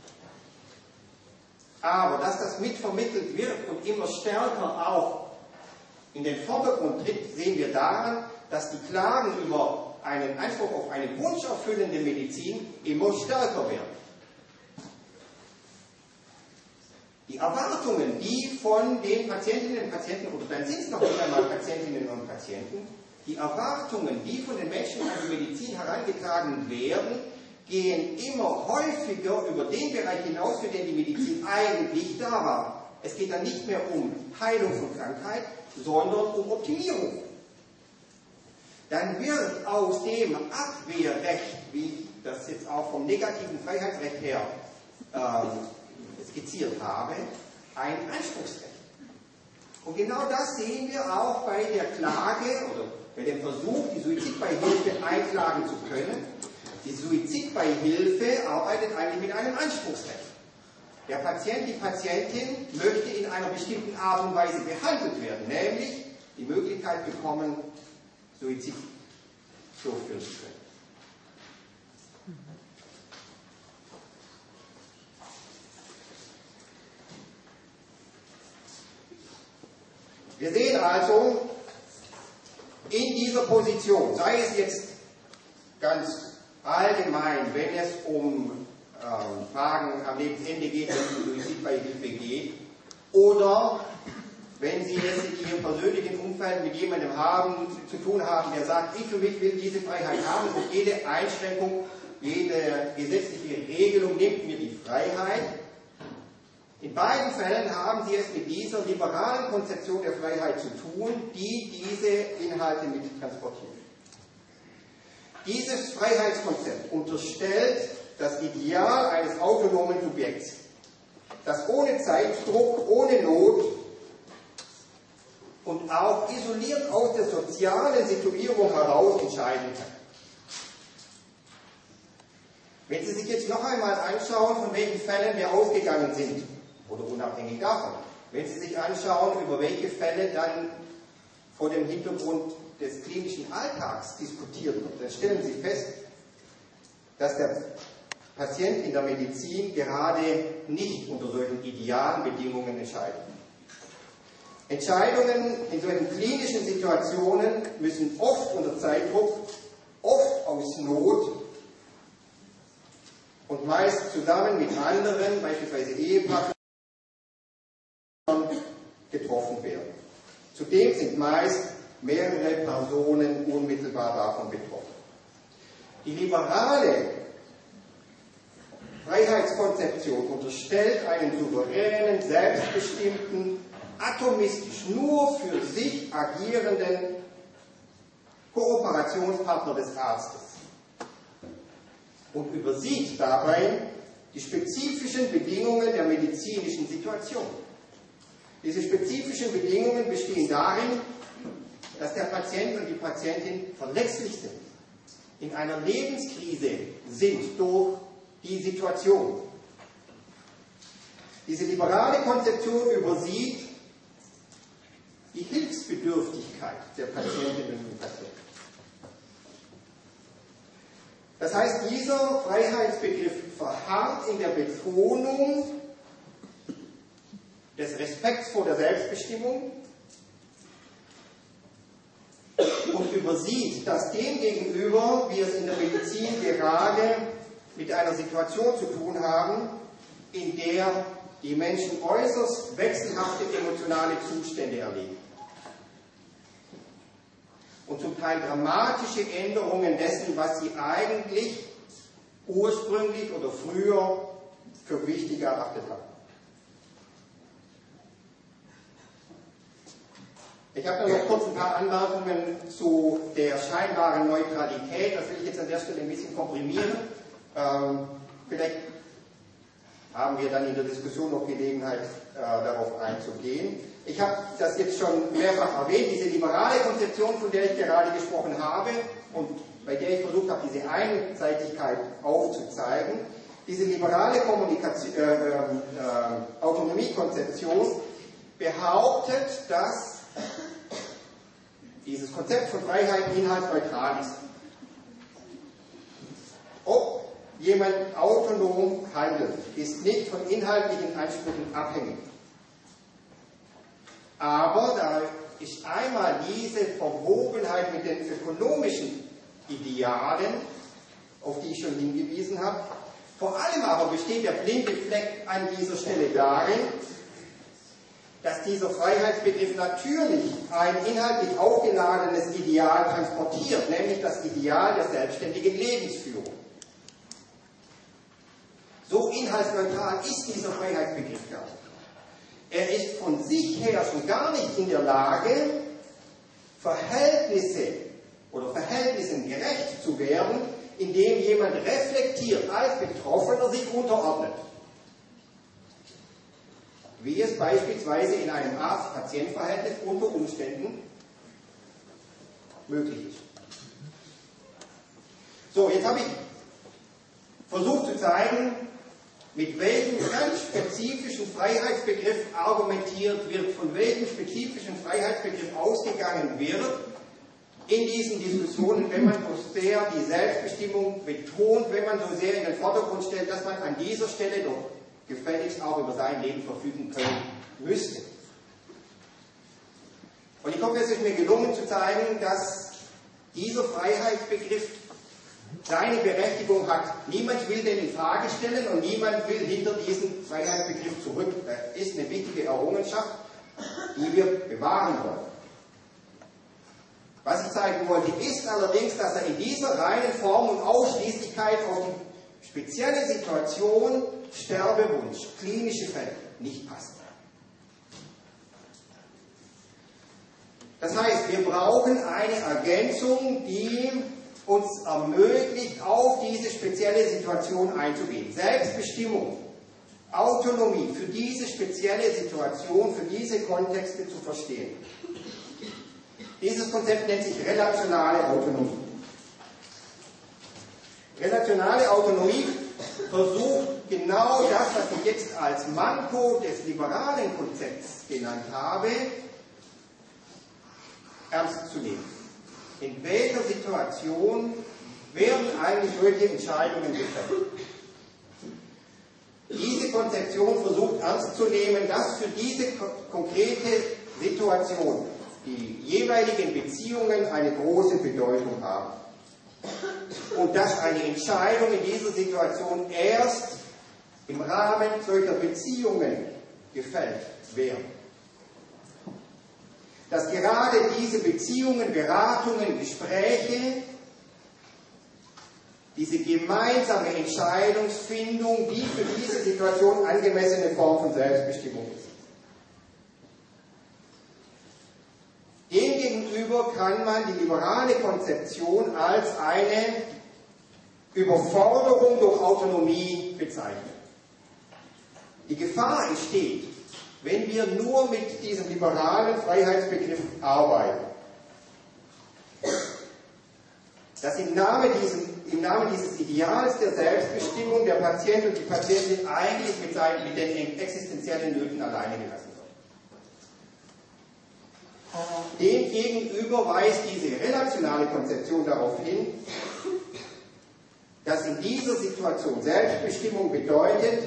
Aber dass das mitvermittelt wird und immer stärker auch in den Vordergrund tritt, sehen wir daran, dass die Klagen über einen Anspruch auf eine wunscherfüllende Medizin immer stärker werden. Die Erwartungen, die von den Patientinnen und Patienten, oder dann sind es noch nicht einmal Patientinnen und Patienten, die Erwartungen, die von den Menschen an die Medizin herangetragen werden, gehen immer häufiger über den Bereich hinaus, für den die Medizin eigentlich da war. Es geht dann nicht mehr um Heilung von Krankheit, sondern um Optimierung. Dann wird aus dem Abwehrrecht, wie ich das jetzt auch vom negativen Freiheitsrecht her ähm, skizziert habe, ein Anspruchsrecht. Und genau das sehen wir auch bei der Klage oder bei dem Versuch, die Suizidbeihilfe einklagen zu können. Die Suizidbeihilfe arbeitet eigentlich mit einem Anspruchsrecht. Der Patient, die Patientin möchte in einer bestimmten Art und Weise behandelt werden, nämlich die Möglichkeit bekommen, Suizid durchführen zu können. Wir sehen also in dieser Position, sei es jetzt ganz allgemein, wenn es um ähm, Fragen am Lebensende geht, wenn es um Suizidbeihilfe geht, oder wenn Sie jetzt in Ihrem persönlichen Umfeld mit jemandem haben, zu tun haben, der sagt, ich für mich will diese Freiheit haben und jede Einschränkung, jede gesetzliche Regelung nimmt mir die Freiheit. In beiden Fällen haben Sie es mit dieser liberalen Konzeption der Freiheit zu tun, die diese Inhalte mit transportiert. Dieses Freiheitskonzept unterstellt das Ideal eines autonomen Subjekts, das ohne Zeitdruck, ohne Not und auch isoliert aus der sozialen Situierung heraus entscheiden kann. Wenn Sie sich jetzt noch einmal anschauen, von welchen Fällen wir ausgegangen sind, oder unabhängig davon, wenn Sie sich anschauen, über welche Fälle dann vor dem Hintergrund des klinischen Alltags diskutiert wird, dann stellen Sie fest, dass der Patient in der Medizin gerade nicht unter solchen idealen Bedingungen entscheidet. Entscheidungen in solchen klinischen Situationen müssen oft unter Zeitdruck, oft aus Not und meist zusammen mit anderen, beispielsweise Ehepartnern, getroffen werden. Zudem sind meist mehrere Personen unmittelbar davon betroffen. Die liberale Freiheitskonzeption unterstellt einen souveränen, selbstbestimmten atomistisch nur für sich agierenden Kooperationspartner des Arztes und übersieht dabei die spezifischen Bedingungen der medizinischen Situation. Diese spezifischen Bedingungen bestehen darin, dass der Patient und die Patientin verletzlich sind, in einer Lebenskrise sind durch die Situation. Diese liberale Konzeption übersieht die Hilfsbedürftigkeit der Patientinnen und Patienten. Das heißt, dieser Freiheitsbegriff verharrt in der Betonung des Respekts vor der Selbstbestimmung und übersieht, dass demgegenüber wir es in der Medizin gerade mit einer Situation zu tun haben, in der die Menschen äußerst wechselhafte emotionale Zustände erleben und zum Teil dramatische Änderungen dessen, was sie eigentlich ursprünglich oder früher für wichtig erachtet haben. Ich habe noch kurz ein paar Anmerkungen zu der scheinbaren Neutralität. Das will ich jetzt an der Stelle ein bisschen komprimieren. Ähm, vielleicht haben wir dann in der Diskussion noch Gelegenheit, äh, darauf einzugehen. Ich habe das jetzt schon mehrfach erwähnt, diese liberale Konzeption, von der ich gerade gesprochen habe und bei der ich versucht habe, diese Einseitigkeit aufzuzeigen. Diese liberale Kommunikation, äh, äh, Autonomiekonzeption behauptet, dass dieses Konzept von Freiheit inhaltsneutral ist. Ob jemand autonom handelt, ist nicht von inhaltlichen Ansprüchen abhängig. Aber da ist einmal diese Verwobenheit mit den ökonomischen Idealen, auf die ich schon hingewiesen habe. Vor allem aber besteht der blinde Fleck an dieser Stelle darin, dass dieser Freiheitsbegriff natürlich ein inhaltlich aufgeladenes Ideal transportiert, nämlich das Ideal der selbstständigen Lebensführung. So inhaltsneutral ist dieser Freiheitsbegriff gar nicht. Er ist von sich her schon gar nicht in der Lage, Verhältnisse oder Verhältnissen gerecht zu werden, indem jemand reflektiert als Betroffener sich unterordnet. Wie es beispielsweise in einem Arzt-Patient-Verhältnis unter Umständen möglich ist. So, jetzt habe ich versucht zu zeigen, mit welchem ganz spezifischen Freiheitsbegriff argumentiert wird, von welchem spezifischen Freiheitsbegriff ausgegangen wird in diesen Diskussionen, wenn man so sehr die Selbstbestimmung betont, wenn man so sehr in den Vordergrund stellt, dass man an dieser Stelle doch gefälligst auch über sein Leben verfügen können müsste. Und ich hoffe, es ist mir gelungen zu zeigen, dass dieser Freiheitsbegriff seine Berechtigung hat. Niemand will den in Frage stellen und niemand will hinter diesen Freiheitsbegriff zurück. Das ist eine wichtige Errungenschaft, die wir bewahren wollen. Was ich zeigen wollte, ist allerdings, dass er in dieser reinen Form und Ausschließlichkeit auf die spezielle Situation, Sterbewunsch, klinische Fälle nicht passt. Das heißt, wir brauchen eine Ergänzung, die uns ermöglicht, auf diese spezielle Situation einzugehen. Selbstbestimmung, Autonomie für diese spezielle Situation, für diese Kontexte zu verstehen. Dieses Konzept nennt sich relationale Autonomie. Relationale Autonomie versucht genau das, was ich jetzt als Manko des liberalen Konzepts genannt habe, ernst zu nehmen. In welcher Situation werden eigentlich solche Entscheidungen gefällt? Diese Konzeption versucht ernst zu nehmen, dass für diese konkrete Situation die jeweiligen Beziehungen eine große Bedeutung haben. Und dass eine Entscheidung in dieser Situation erst im Rahmen solcher Beziehungen gefällt werden. Dass gerade diese Beziehungen, Beratungen, Gespräche, diese gemeinsame Entscheidungsfindung, die für diese Situation angemessene Form von Selbstbestimmung ist. Demgegenüber kann man die liberale Konzeption als eine Überforderung durch Autonomie bezeichnen. Die Gefahr entsteht, wenn wir nur mit diesem liberalen Freiheitsbegriff arbeiten, dass im Namen, diesem, im Namen dieses Ideals der Selbstbestimmung der Patient und die Patientin eigentlich mit, seinen, mit den existenziellen Nöten alleine gelassen wird. Demgegenüber weist diese relationale Konzeption darauf hin, dass in dieser Situation Selbstbestimmung bedeutet,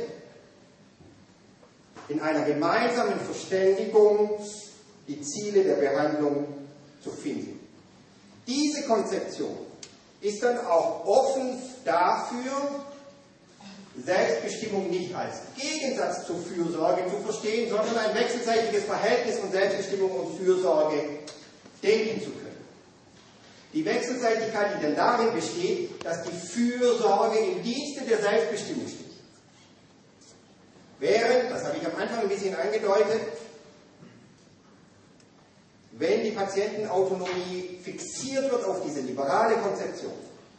in einer gemeinsamen Verständigung die Ziele der Behandlung zu finden. Diese Konzeption ist dann auch offen dafür, Selbstbestimmung nicht als Gegensatz zur Fürsorge zu verstehen, sondern ein wechselseitiges Verhältnis von Selbstbestimmung und Fürsorge denken zu können. Die Wechselseitigkeit, die dann darin besteht, dass die Fürsorge im Dienste der Selbstbestimmung steht. Während, das habe ich am Anfang ein bisschen angedeutet, wenn die Patientenautonomie fixiert wird auf diese liberale Konzeption,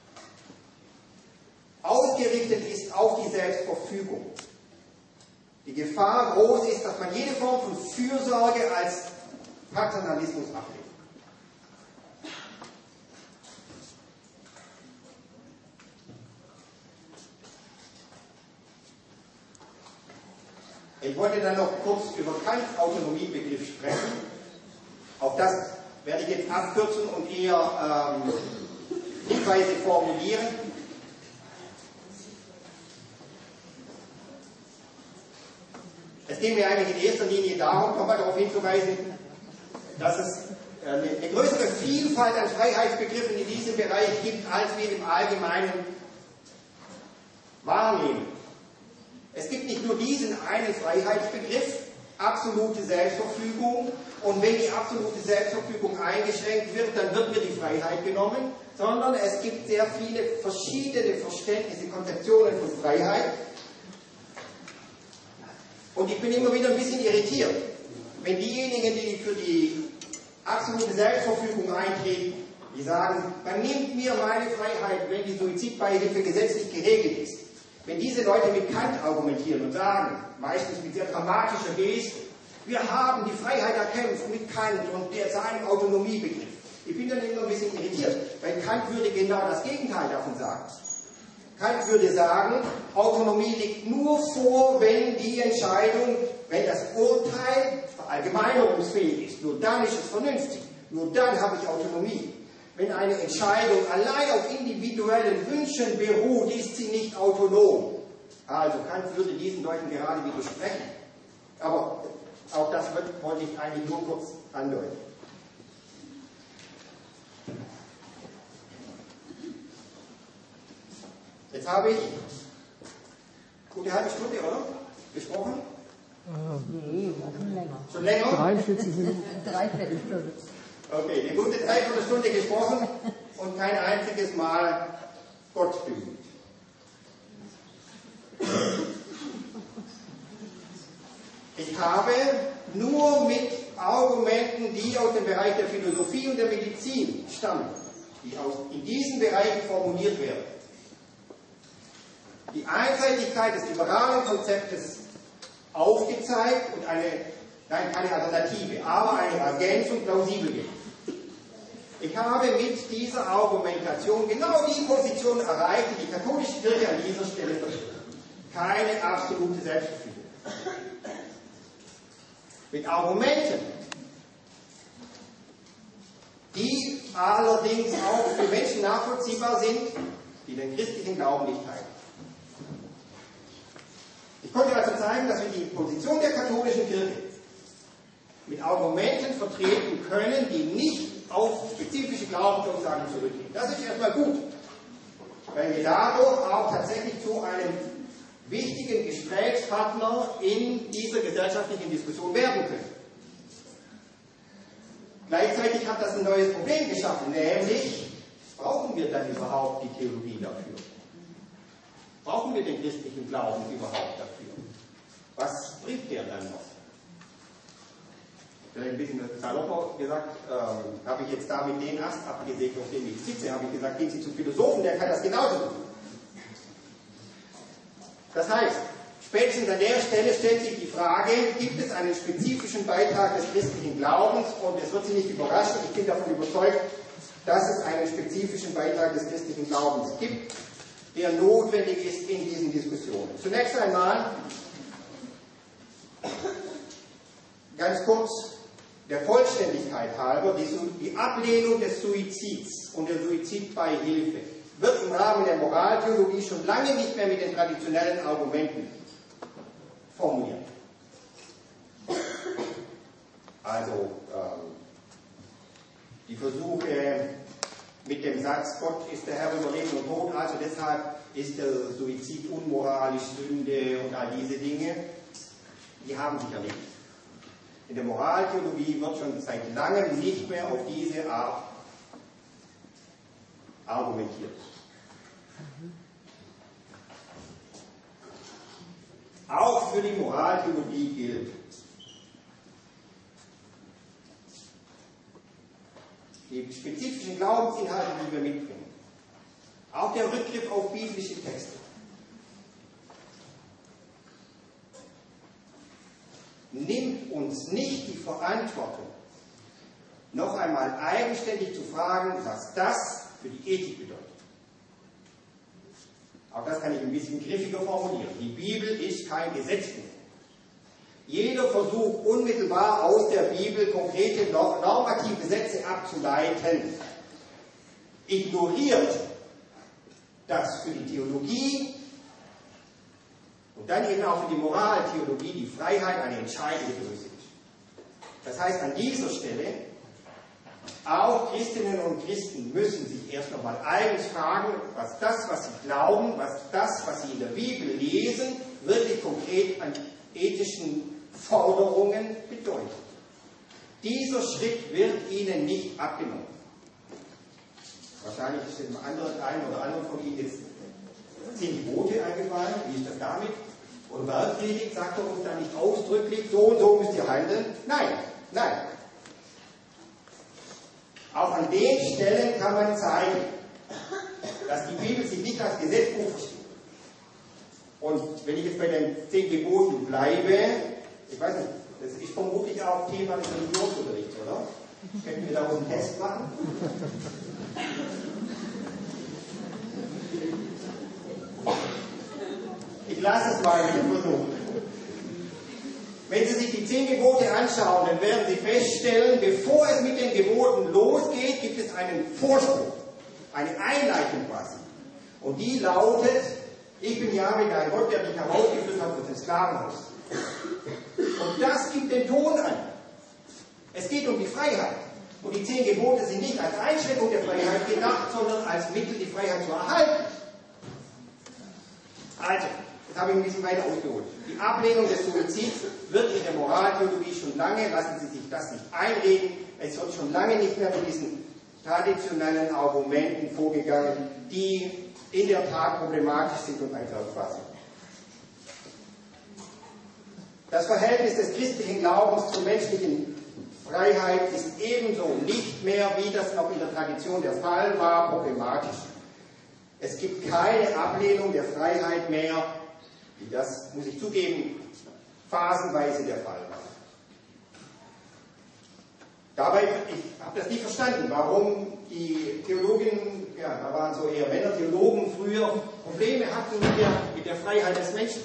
ausgerichtet ist auf die Selbstverfügung, die Gefahr groß ist, dass man jede Form von Fürsorge als Paternalismus ablehnt. Ich wollte dann noch kurz über Kants Autonomiebegriff sprechen. Auch das werde ich jetzt abkürzen und eher ähm, Hinweise formulieren. Es geht mir eigentlich in erster Linie darum, nochmal darauf hinzuweisen, dass es eine, eine größere Vielfalt an Freiheitsbegriffen in diesem Bereich gibt, als wir im Allgemeinen wahrnehmen. Es gibt nicht nur diesen einen Freiheitsbegriff, absolute Selbstverfügung, und wenn die absolute Selbstverfügung eingeschränkt wird, dann wird mir die Freiheit genommen, sondern es gibt sehr viele verschiedene Verständnisse, Konzeptionen von Freiheit. Und ich bin immer wieder ein bisschen irritiert, wenn diejenigen, die für die absolute Selbstverfügung eintreten, die sagen, man nimmt mir meine Freiheit, wenn die Suizidbeihilfe gesetzlich geregelt ist. Wenn diese Leute mit Kant argumentieren und sagen, meistens mit sehr dramatischer Geste, wir haben die Freiheit erkämpft mit Kant und der seinem Autonomiebegriff. Ich bin dann immer ein bisschen irritiert, weil Kant würde genau das Gegenteil davon sagen. Kant würde sagen, Autonomie liegt nur vor, wenn die Entscheidung, wenn das Urteil verallgemeinerungsfähig ist. Nur dann ist es vernünftig. Nur dann habe ich Autonomie. Wenn eine Entscheidung allein auf individuellen Wünschen beruht, ist sie nicht autonom. Also Kant würde diesen Leuten gerade widersprechen. Aber auch das wird, wollte ich eigentlich nur kurz andeuten. Jetzt habe ich gute halbe Stunde, oder? Gesprochen? Äh, nee, schon länger. Schon länger? dreiundvierzig Minuten. Dreiviertelstunde. Okay, eine gute Dreiviertelstunde gesprochen und kein einziges Mal Gott bemüht. Ich habe nur mit Argumenten, die aus dem Bereich der Philosophie und der Medizin stammen, die aus, in diesen Bereichen formuliert werden, die Einseitigkeit des liberalen Konzeptes aufgezeigt und eine, nein, keine Alternative, aber eine Ergänzung plausibel gemacht. Ich habe mit dieser Argumentation genau die Position erreicht, die die katholische Kirche an dieser Stelle vertritt. Keine absolute Selbstverfügung. Mit Argumenten, die allerdings auch für Menschen nachvollziehbar sind, die den christlichen Glauben nicht teilen. Ich konnte also zeigen, dass wir die Position der katholischen Kirche mit Argumenten vertreten können, die nicht auf spezifische Glaubensaussagen zurückgehen. Das ist erstmal gut, weil wir dadurch auch tatsächlich zu einem wichtigen Gesprächspartner in dieser gesellschaftlichen Diskussion werden können. Gleichzeitig hat das ein neues Problem geschaffen, nämlich, brauchen wir dann überhaupt die Theologie dafür? Brauchen wir den christlichen Glauben überhaupt dafür? Was bringt der dann noch? vielleicht ein bisschen salopper gesagt, ähm, habe ich jetzt damit den Ast abgesägt, auf dem ich sitze, habe ich gesagt, gehen Sie zum Philosophen, der kann das genauso tun. Das heißt, spätestens an der Stelle stellt sich die Frage, gibt es einen spezifischen Beitrag des christlichen Glaubens? Und es wird Sie nicht überraschen, ich bin davon überzeugt, dass es einen spezifischen Beitrag des christlichen Glaubens gibt, der notwendig ist in diesen Diskussionen. Zunächst einmal, ganz kurz, der Vollständigkeit halber, die, die Ablehnung des Suizids und der Suizidbeihilfe wird im Rahmen der Moraltheologie schon lange nicht mehr mit den traditionellen Argumenten formuliert. Also ähm, die Versuche mit dem Satz, Gott ist der Herr über Leben und Tod, also deshalb ist der Suizid unmoralisch, Sünde und all diese Dinge, die haben sich erledigt. In der Moraltheologie wird schon seit langem nicht mehr auf diese Art argumentiert. Auch für die Moraltheologie gilt, die spezifischen Glaubensinhalte, die wir mitbringen, auch der Rückgriff auf biblische Texte, nimmt uns nicht die Verantwortung, noch einmal eigenständig zu fragen, was das für die Ethik bedeutet. Auch das kann ich ein bisschen griffiger formulieren. Die Bibel ist kein Gesetzbuch. Jeder Versuch, unmittelbar aus der Bibel konkrete normative Sätze abzuleiten, ignoriert, dass für die Theologie und dann eben auch für die Moraltheologie die Freiheit eine entscheidende Größe ist. Das heißt, an dieser Stelle, auch Christinnen und Christen müssen sich erst nochmal eigens fragen, was das, was sie glauben, was das, was sie in der Bibel lesen, wirklich konkret an ethischen Forderungen bedeutet. Dieser Schritt wird ihnen nicht abgenommen. Wahrscheinlich ist dem anderen, einen oder anderen von Ihnen jetzt zehn Gebote eingefallen. Wie ist das damit? Und Bergpredigt sagt er uns da nicht ausdrücklich, so und so müsst ihr handeln. Nein, nein. Auch an den Stellen kann man zeigen, dass die Bibel sich nicht als Gesetzbuch versteht. Und wenn ich jetzt bei den zehn Geboten bleibe, ich weiß nicht, das ist vermutlich auch Thema des Religionsunterrichts, oder? Könnten wir daraus einen Test machen? Ich lasse es mal mit dem Versuch. Wenn Sie sich die zehn Gebote anschauen, dann werden Sie feststellen, bevor es mit den Geboten losgeht, gibt es einen Vorspruch, eine Einleitung quasi. Und die lautet, ich bin Jahwe, dein Gott, der dich herausgeführt hat aus dem Sklavenhaus. Und das gibt den Ton an. Es geht um die Freiheit. Und die zehn Gebote sind nicht als Einschränkung der Freiheit gedacht, sondern als Mittel, die Freiheit zu erhalten. Also, jetzt habe ich ein bisschen weiter ausgeholt. Die Ablehnung des Suizids wird in der Moraltheologie schon lange, lassen Sie sich das nicht einreden, es wird schon lange nicht mehr mit diesen traditionellen Argumenten vorgegangen, die in der Tat problematisch sind und einfach sind. Das Verhältnis des christlichen Glaubens zur menschlichen Freiheit ist ebenso nicht mehr, wie das noch in der Tradition der Fall war, problematisch. Es gibt keine Ablehnung der Freiheit mehr, wie das, muss ich zugeben, phasenweise der Fall war. Dabei, ich habe das nicht verstanden, warum die Theologen, ja, da waren so eher Männer, Theologen früher Probleme hatten mit der, mit der Freiheit des Menschen.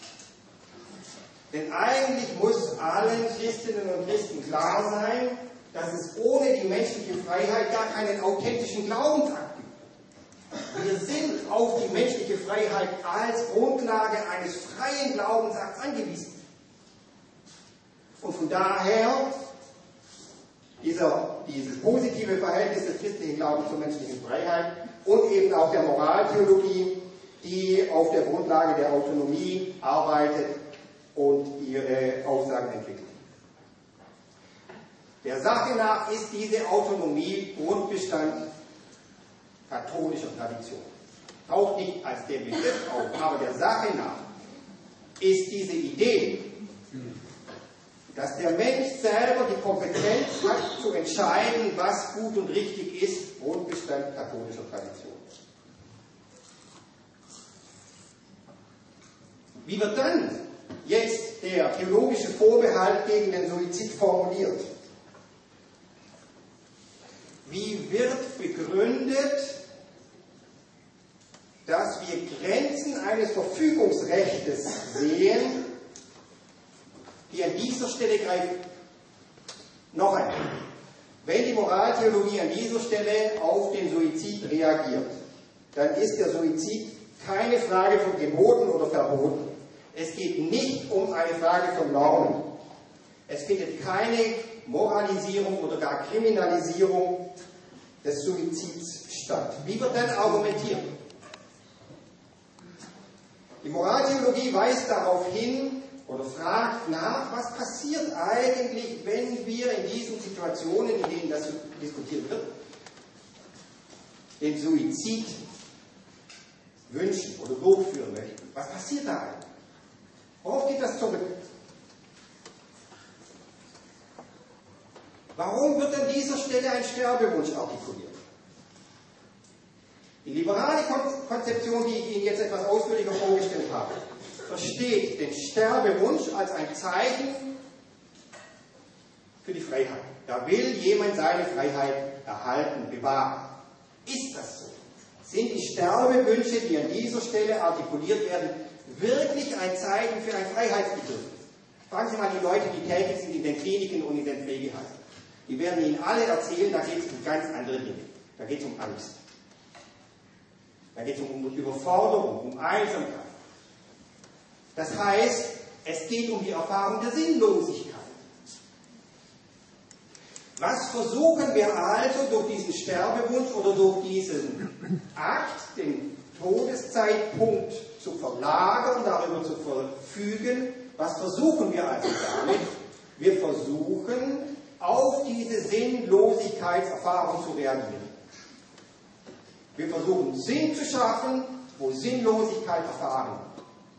Denn eigentlich muss allen Christinnen und Christen klar sein, dass es ohne die menschliche Freiheit gar keinen authentischen Glaubensakt gibt. Wir sind auf die menschliche Freiheit als Grundlage eines freien Glaubensakts angewiesen. Und von daher dieser, dieses positive Verhältnis des christlichen Glaubens zur menschlichen Freiheit und eben auch der Moraltheologie, die auf der Grundlage der Autonomie arbeitet und ihre Aussagen entwickelt. Der Sache nach ist diese Autonomie Grundbestand katholischer Tradition. Taucht nicht als der Begriff auf, aber der Sache nach ist diese Idee, dass der Mensch selber die Kompetenz hat, zu entscheiden, was gut und richtig ist, Grundbestand katholischer Tradition. Wie wird dann jetzt der theologische Vorbehalt gegen den Suizid formuliert? Wie wird begründet, dass wir Grenzen eines Verfügungsrechtes sehen, die an dieser Stelle greifen? Noch einmal. Wenn die Moraltheologie an dieser Stelle auf den Suizid reagiert, dann ist der Suizid keine Frage von Geboten oder Verboten. Es geht nicht um eine Frage von Normen. Es findet keine Moralisierung oder gar Kriminalisierung des Suizids statt. Wie wird dann argumentiert? Die Moraltheologie weist darauf hin oder fragt nach, was passiert eigentlich, wenn wir in diesen Situationen, in denen das diskutiert wird, den Suizid wünschen oder durchführen möchten. Was passiert da eigentlich? Worauf geht das zurück? Warum wird an dieser Stelle ein Sterbewunsch artikuliert? Die liberale Konzeption, die ich Ihnen jetzt etwas ausführlicher vorgestellt habe, versteht den Sterbewunsch als ein Zeichen für die Freiheit. Da will jemand seine Freiheit erhalten, bewahren. Ist das so? Sind die Sterbewünsche, die an dieser Stelle artikuliert werden, wirklich ein Zeichen für ein Freiheitsbedürfnis? Fragen Sie mal die Leute, die tätig sind in den Kliniken und in den Pflegeheimen. Die werden Ihnen alle erzählen, da geht es um ganz andere Dinge. Da geht es um Angst. Da geht es um Überforderung, um Einsamkeit. Das heißt, es geht um die Erfahrung der Sinnlosigkeit. Was versuchen wir also durch diesen Sterbewunsch oder durch diesen Akt, den Todeszeitpunkt zu verlagern, darüber zu verfügen? Was versuchen wir also damit? Wir versuchen, auf diese Sinnlosigkeitserfahrung zu reagieren. Wir versuchen, Sinn zu schaffen, wo Sinnlosigkeit erfahren wird.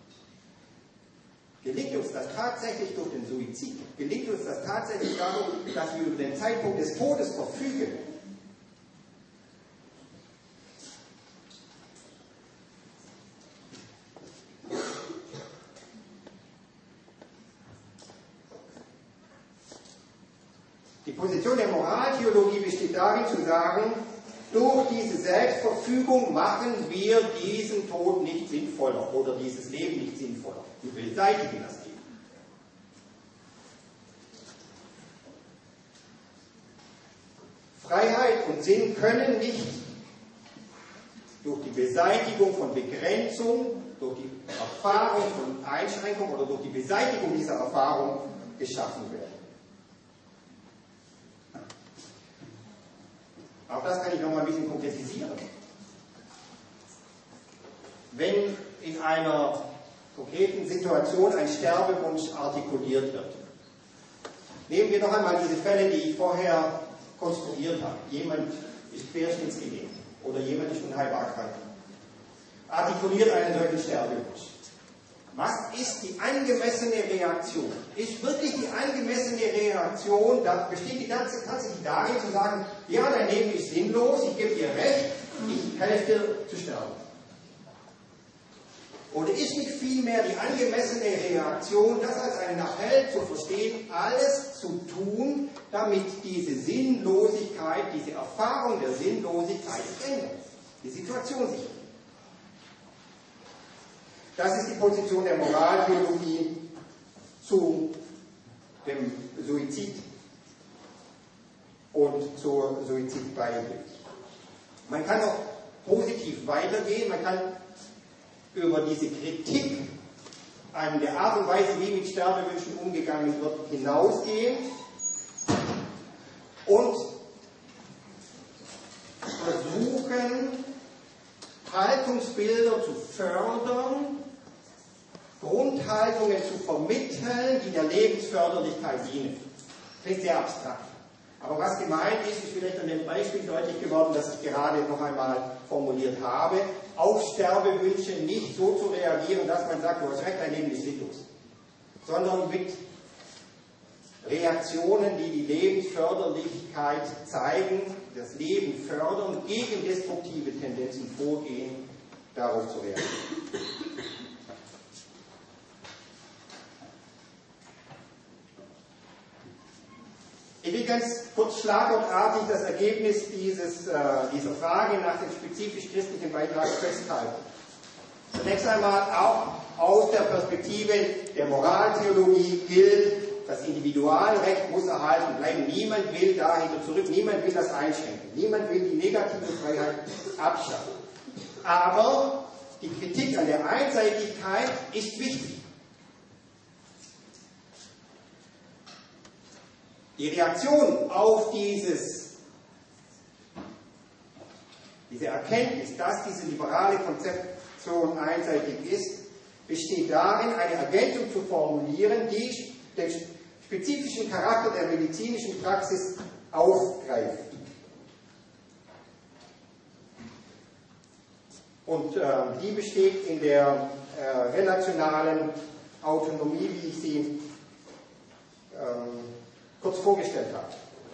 Gelingt uns das tatsächlich durch den Suizid? Gelingt uns das tatsächlich dadurch, dass wir über den Zeitpunkt des Todes verfügen? Die Position der Moraltheologie besteht darin zu sagen, durch diese Selbstverfügung machen wir diesen Tod nicht sinnvoller oder dieses Leben nicht sinnvoller. Wir beseitigen das Leben. Freiheit und Sinn können nicht durch die Beseitigung von Begrenzung, durch die Erfahrung von Einschränkung oder durch die Beseitigung dieser Erfahrung geschaffen werden. Auch das kann ich noch mal ein bisschen konkretisieren. Wenn in einer konkreten Situation ein Sterbewunsch artikuliert wird, nehmen wir noch einmal diese Fälle, die ich vorher konstruiert habe. Jemand ist querschnittsgelähmt oder jemand ist unheilbar krank. Artikuliert einen solchen Sterbewunsch. Was ist die angemessene Reaktion? Ist wirklich die angemessene Reaktion, da besteht die ganze tatsächlich darin zu sagen, ja, dein Leben ist sinnlos, ich gebe dir recht, ich helfe dir zu sterben. Oder ist nicht vielmehr die angemessene Reaktion, das als einen Appell zu verstehen, alles zu tun, damit diese Sinnlosigkeit, diese Erfahrung der Sinnlosigkeit sich ändert, die Situation sich ändert? Das ist die Position der Moraltheologie zu dem Suizid und zur Suizidbeihilfe. Man kann auch positiv weitergehen, man kann über diese Kritik an der Art und Weise, wie mit Sterbewünschen umgegangen wird, hinausgehen und versuchen, Haltungsbilder zu fördern, Grundhaltungen zu vermitteln, die der Lebensförderlichkeit dienen. Das ist sehr abstrakt. Aber was gemeint ist, ist vielleicht an dem Beispiel deutlich geworden, das ich gerade noch einmal formuliert habe, auf Sterbewünsche nicht so zu reagieren, dass man sagt, du hast recht, dein Leben ist sinnlos, sondern mit Reaktionen, die die Lebensförderlichkeit zeigen, das Leben fördern, gegen destruktive Tendenzen vorgehen, darauf zu reagieren. Ich will ganz kurz schlagwortartig das Ergebnis dieses, äh, dieser Frage nach dem spezifisch christlichen Beitrag festhalten. Zunächst einmal auch aus der Perspektive der Moraltheologie gilt, das Individualrecht muss erhalten bleiben. Niemand will dahinter zurück, niemand will das einschränken, niemand will die negative Freiheit abschaffen. Aber die Kritik an der Einseitigkeit ist wichtig. Die Reaktion auf dieses, diese Erkenntnis, dass diese liberale Konzeption einseitig ist, besteht darin, eine Ergänzung zu formulieren, die den spezifischen Charakter der medizinischen Praxis aufgreift. Und äh, die besteht in der äh, relationalen Autonomie, wie ich sie ähm, kurz vorgestellt habe.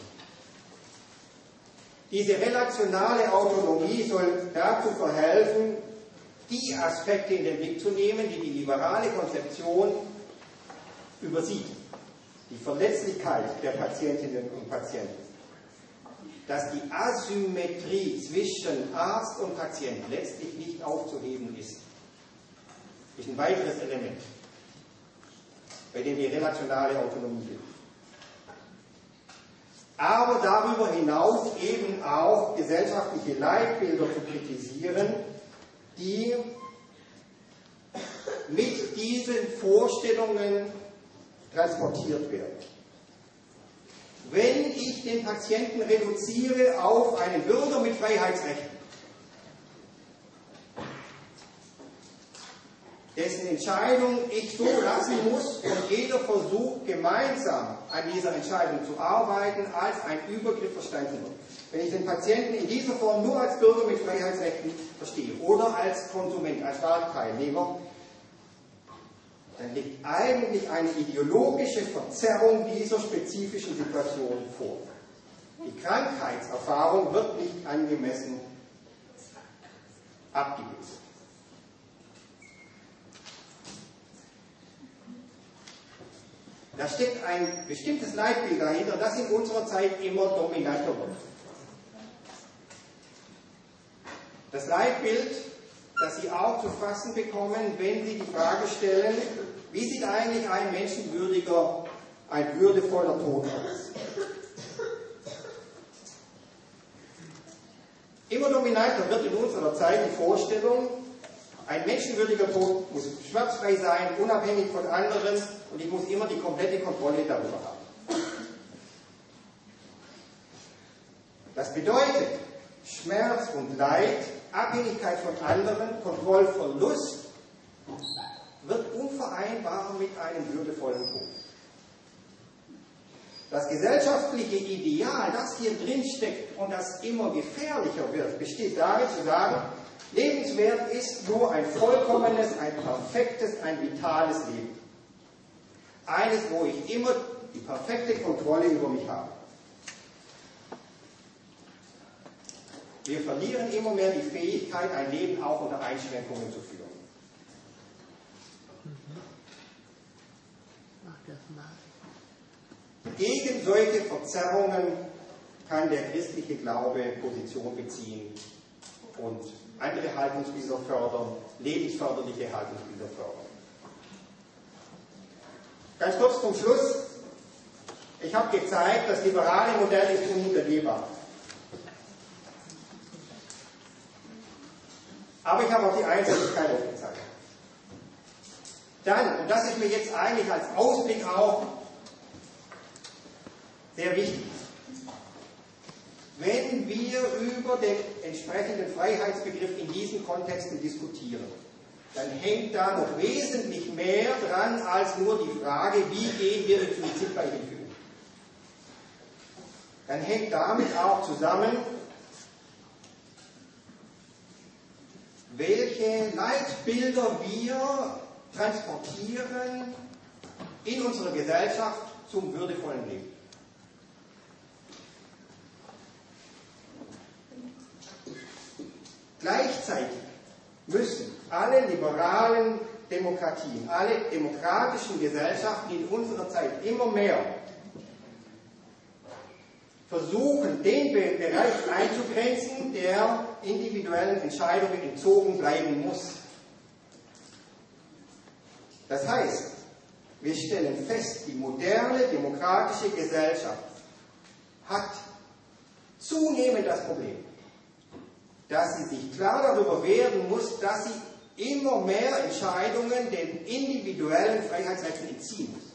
Diese relationale Autonomie soll dazu verhelfen, die Aspekte in den Blick zu nehmen, die die liberale Konzeption übersieht. Die Verletzlichkeit der Patientinnen und Patienten. Dass die Asymmetrie zwischen Arzt und Patient letztlich nicht aufzuheben ist, ist ein weiteres Element, bei dem die relationale Autonomie gilt. Aber darüber hinaus eben auch gesellschaftliche Leitbilder zu kritisieren, die mit diesen Vorstellungen transportiert werden. Wenn ich den Patienten reduziere auf einen Bürger mit Freiheitsrechten, dessen Entscheidung ich so lassen muss und jeder versucht gemeinsam an dieser Entscheidung zu arbeiten, als ein Übergriff verstanden wird. Wenn ich den Patienten in dieser Form nur als Bürger mit Freiheitsrechten verstehe oder als Konsument, als Marktteilnehmer, dann liegt eigentlich eine ideologische Verzerrung dieser spezifischen Situation vor. Die Krankheitserfahrung wird nicht angemessen abgebildet. Da steckt ein bestimmtes Leitbild dahinter, das in unserer Zeit immer dominanter wird. Das Leitbild, das Sie auch zu fassen bekommen, wenn Sie die Frage stellen, wie sieht eigentlich ein menschenwürdiger, ein würdevoller Tod aus? Immer dominanter wird in unserer Zeit die Vorstellung, ein menschenwürdiger Tod muss schmerzfrei sein, unabhängig von anderen, und ich muss immer die komplette Kontrolle darüber haben. Das bedeutet Schmerz und Leid, Abhängigkeit von anderen, Kontrollverlust, wird unvereinbar mit einem würdevollen Tod. Das gesellschaftliche Ideal, das hier drin steckt und das immer gefährlicher wird, besteht darin zu sagen, lebenswert ist nur ein vollkommenes, ein perfektes, ein vitales Leben. Eines, wo ich immer die perfekte Kontrolle über mich habe. Wir verlieren immer mehr die Fähigkeit, ein Leben auch unter Einschränkungen zu führen. Gegen solche Verzerrungen kann der christliche Glaube Position beziehen und andere Haltungsbilder fördern, lebensförderliche Haltungsbilder fördern. Ganz kurz zum Schluss. Ich habe gezeigt, das liberale Modell ist unhintergehbar. Aber ich habe auch die Einseitigkeit aufgezeigt. Dann, und das ist mir jetzt eigentlich als Ausblick auch sehr wichtig, wenn wir über den entsprechenden Freiheitsbegriff in diesen Kontexten diskutieren, dann hängt da noch wesentlich mehr dran als nur die Frage, wie gehen wir den Suizid bei Hinführung. Dann hängt damit auch zusammen, welche Leitbilder wir transportieren in unserer Gesellschaft zum würdevollen Leben. Gleichzeitig müssen alle liberalen Demokratien, alle demokratischen Gesellschaften in unserer Zeit immer mehr versuchen, den Bereich einzugrenzen, der individuellen Entscheidungen entzogen bleiben muss. Das heißt, wir stellen fest, die moderne demokratische Gesellschaft hat zunehmend das Problem, dass sie sich klar darüber werden muss, dass sie immer mehr Entscheidungen den individuellen Freiheitsrechten entziehen muss.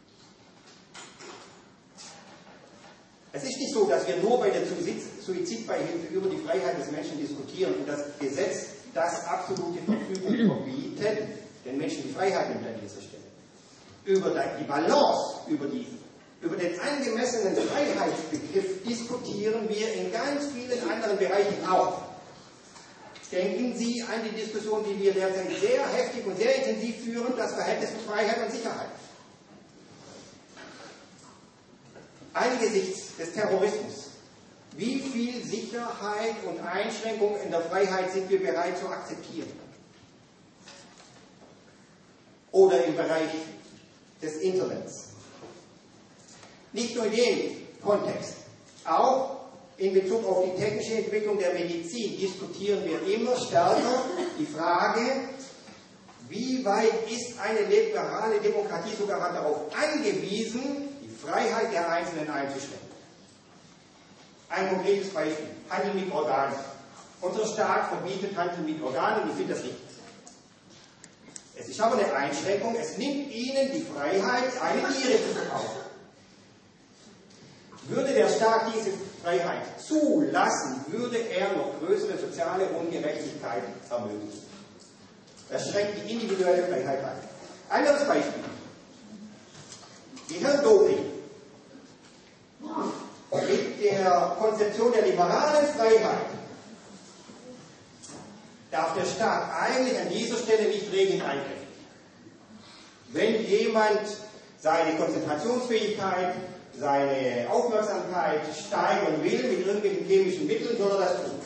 Es ist nicht so, dass wir nur bei der Suizidbeihilfe über die Freiheit des Menschen diskutieren und das Gesetz das absolute Verfügung verbietet, den Menschen die Freiheit nimmt an dieser Stelle. Über die Balance, über, die, über den angemessenen Freiheitsbegriff diskutieren wir in ganz vielen anderen Bereichen auch. Denken Sie an die Diskussion, die wir derzeit sehr heftig und sehr intensiv führen, das Verhältnis von Freiheit und Sicherheit. Angesichts des Terrorismus, wie viel Sicherheit und Einschränkung in der Freiheit sind wir bereit zu akzeptieren? Oder im Bereich des Internets. Nicht nur in dem Kontext, auch in Bezug auf die technische Entwicklung der Medizin diskutieren wir immer stärker die Frage, wie weit ist eine liberale Demokratie sogar darauf angewiesen, die Freiheit der Einzelnen einzuschränken. Ein konkretes Beispiel, Handel mit Organen. Unser Staat verbietet Handel mit Organen und ich finde das richtig. Es ist aber eine Einschränkung, es nimmt ihnen die Freiheit, eine Niere zu verkaufen. Würde der Staat diese Freiheit zulassen, würde er noch größere soziale Ungerechtigkeit ermöglichen. Das schränkt die individuelle Freiheit ein. Anderes Beispiel. Gehirndoping. Mit der Konzeption der liberalen Freiheit darf der Staat eigentlich an dieser Stelle nicht regelnd eingreifen. Wenn jemand seine Konzentrationsfähigkeit, seine Aufmerksamkeit steigern will mit irgendwelchen chemischen Mitteln, soll er das tun.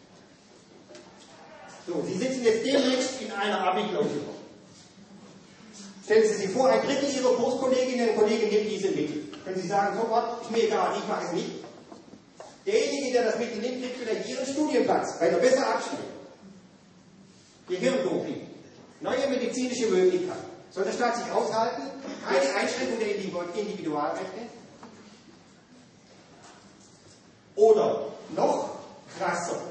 So, Sie sitzen jetzt demnächst in einer Abi-Klausur. Stellen Sie sich vor, ein Drittel Ihrer Kurskolleginnen und Kollegen nimmt diese Mittel. Können Sie sagen, sofort, ist mir egal, ich mache es nicht. Derjenige, der das Mittel nimmt, kriegt vielleicht Ihren Studienplatz, weil er besser abschneidet. Gehirndoping. Neue medizinische Möglichkeiten. Soll der Staat sich aushalten? Keine Einschränkung der Individualrechte? Oder noch krasser.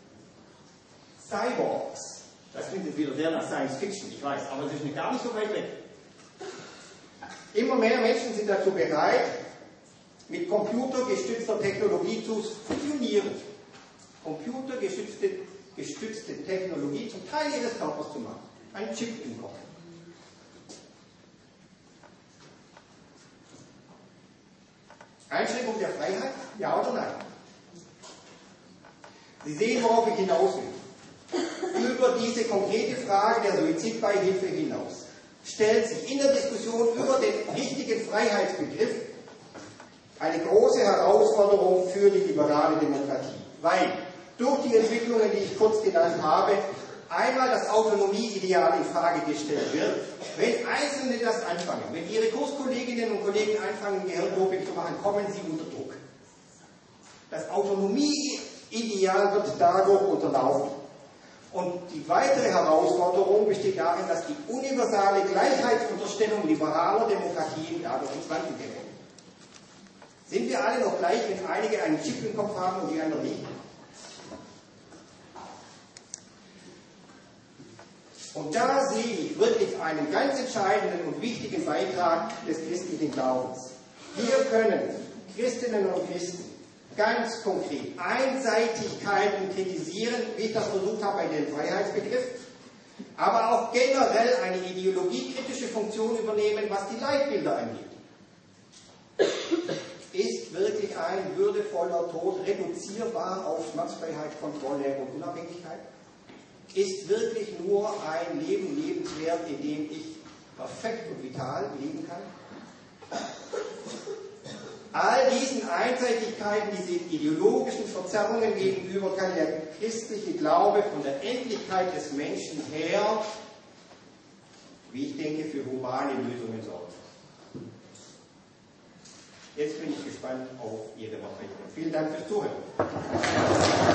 Cyborgs. Das klingt jetzt wieder sehr nach Science Fiction, ich weiß, aber es ist gar nicht so weit weg. Immer mehr Menschen sind dazu bereit, mit computergestützter Technologie zu fusionieren. Computergestützte gestützte Technologie zum Teil ihres Körpers zu machen. Ein Chip im Kopf. Einschränkung der Freiheit? Ja oder nein? Sie sehen, worauf ich hinaus will. Über diese konkrete Frage der Suizidbeihilfe hinaus stellt sich in der Diskussion über den richtigen Freiheitsbegriff eine große Herausforderung für die liberale Demokratie. Weil durch die Entwicklungen, die ich kurz genannt habe, einmal das Autonomieideal in Frage gestellt wird. Wenn Einzelne das anfangen, wenn Ihre Kurskolleginnen und Kollegen anfangen, Gehirndoping zu machen, kommen Sie unter Druck. Das Autonomieideal wird dadurch unterlaufen. Und die weitere Herausforderung besteht darin, dass die universale Gleichheitsunterstellung liberaler Demokratien dadurch ins Wanken gerät. Sind wir alle noch gleich, wenn einige einen Chip im Kopf haben und die anderen nicht? Und da sehe ich wirklich einen ganz entscheidenden und wichtigen Beitrag des christlichen Glaubens. Wir können Christinnen und Christen ganz konkret Einseitigkeiten kritisieren, wie ich das versucht habe bei dem Freiheitsbegriff, aber auch generell eine ideologiekritische Funktion übernehmen, was die Leitbilder angeht. Ist wirklich ein würdevoller Tod reduzierbar auf Schmerzfreiheit, Kontrolle und Unabhängigkeit? Ist wirklich nur ein Leben lebenswert, in dem ich perfekt und vital leben kann? All diesen Einseitigkeiten, diesen ideologischen Verzerrungen gegenüber kann der christliche Glaube von der Endlichkeit des Menschen her, wie ich denke, für humane Lösungen sorgen. Jetzt bin ich gespannt auf Ihre Worte. Vielen Dank fürs Zuhören.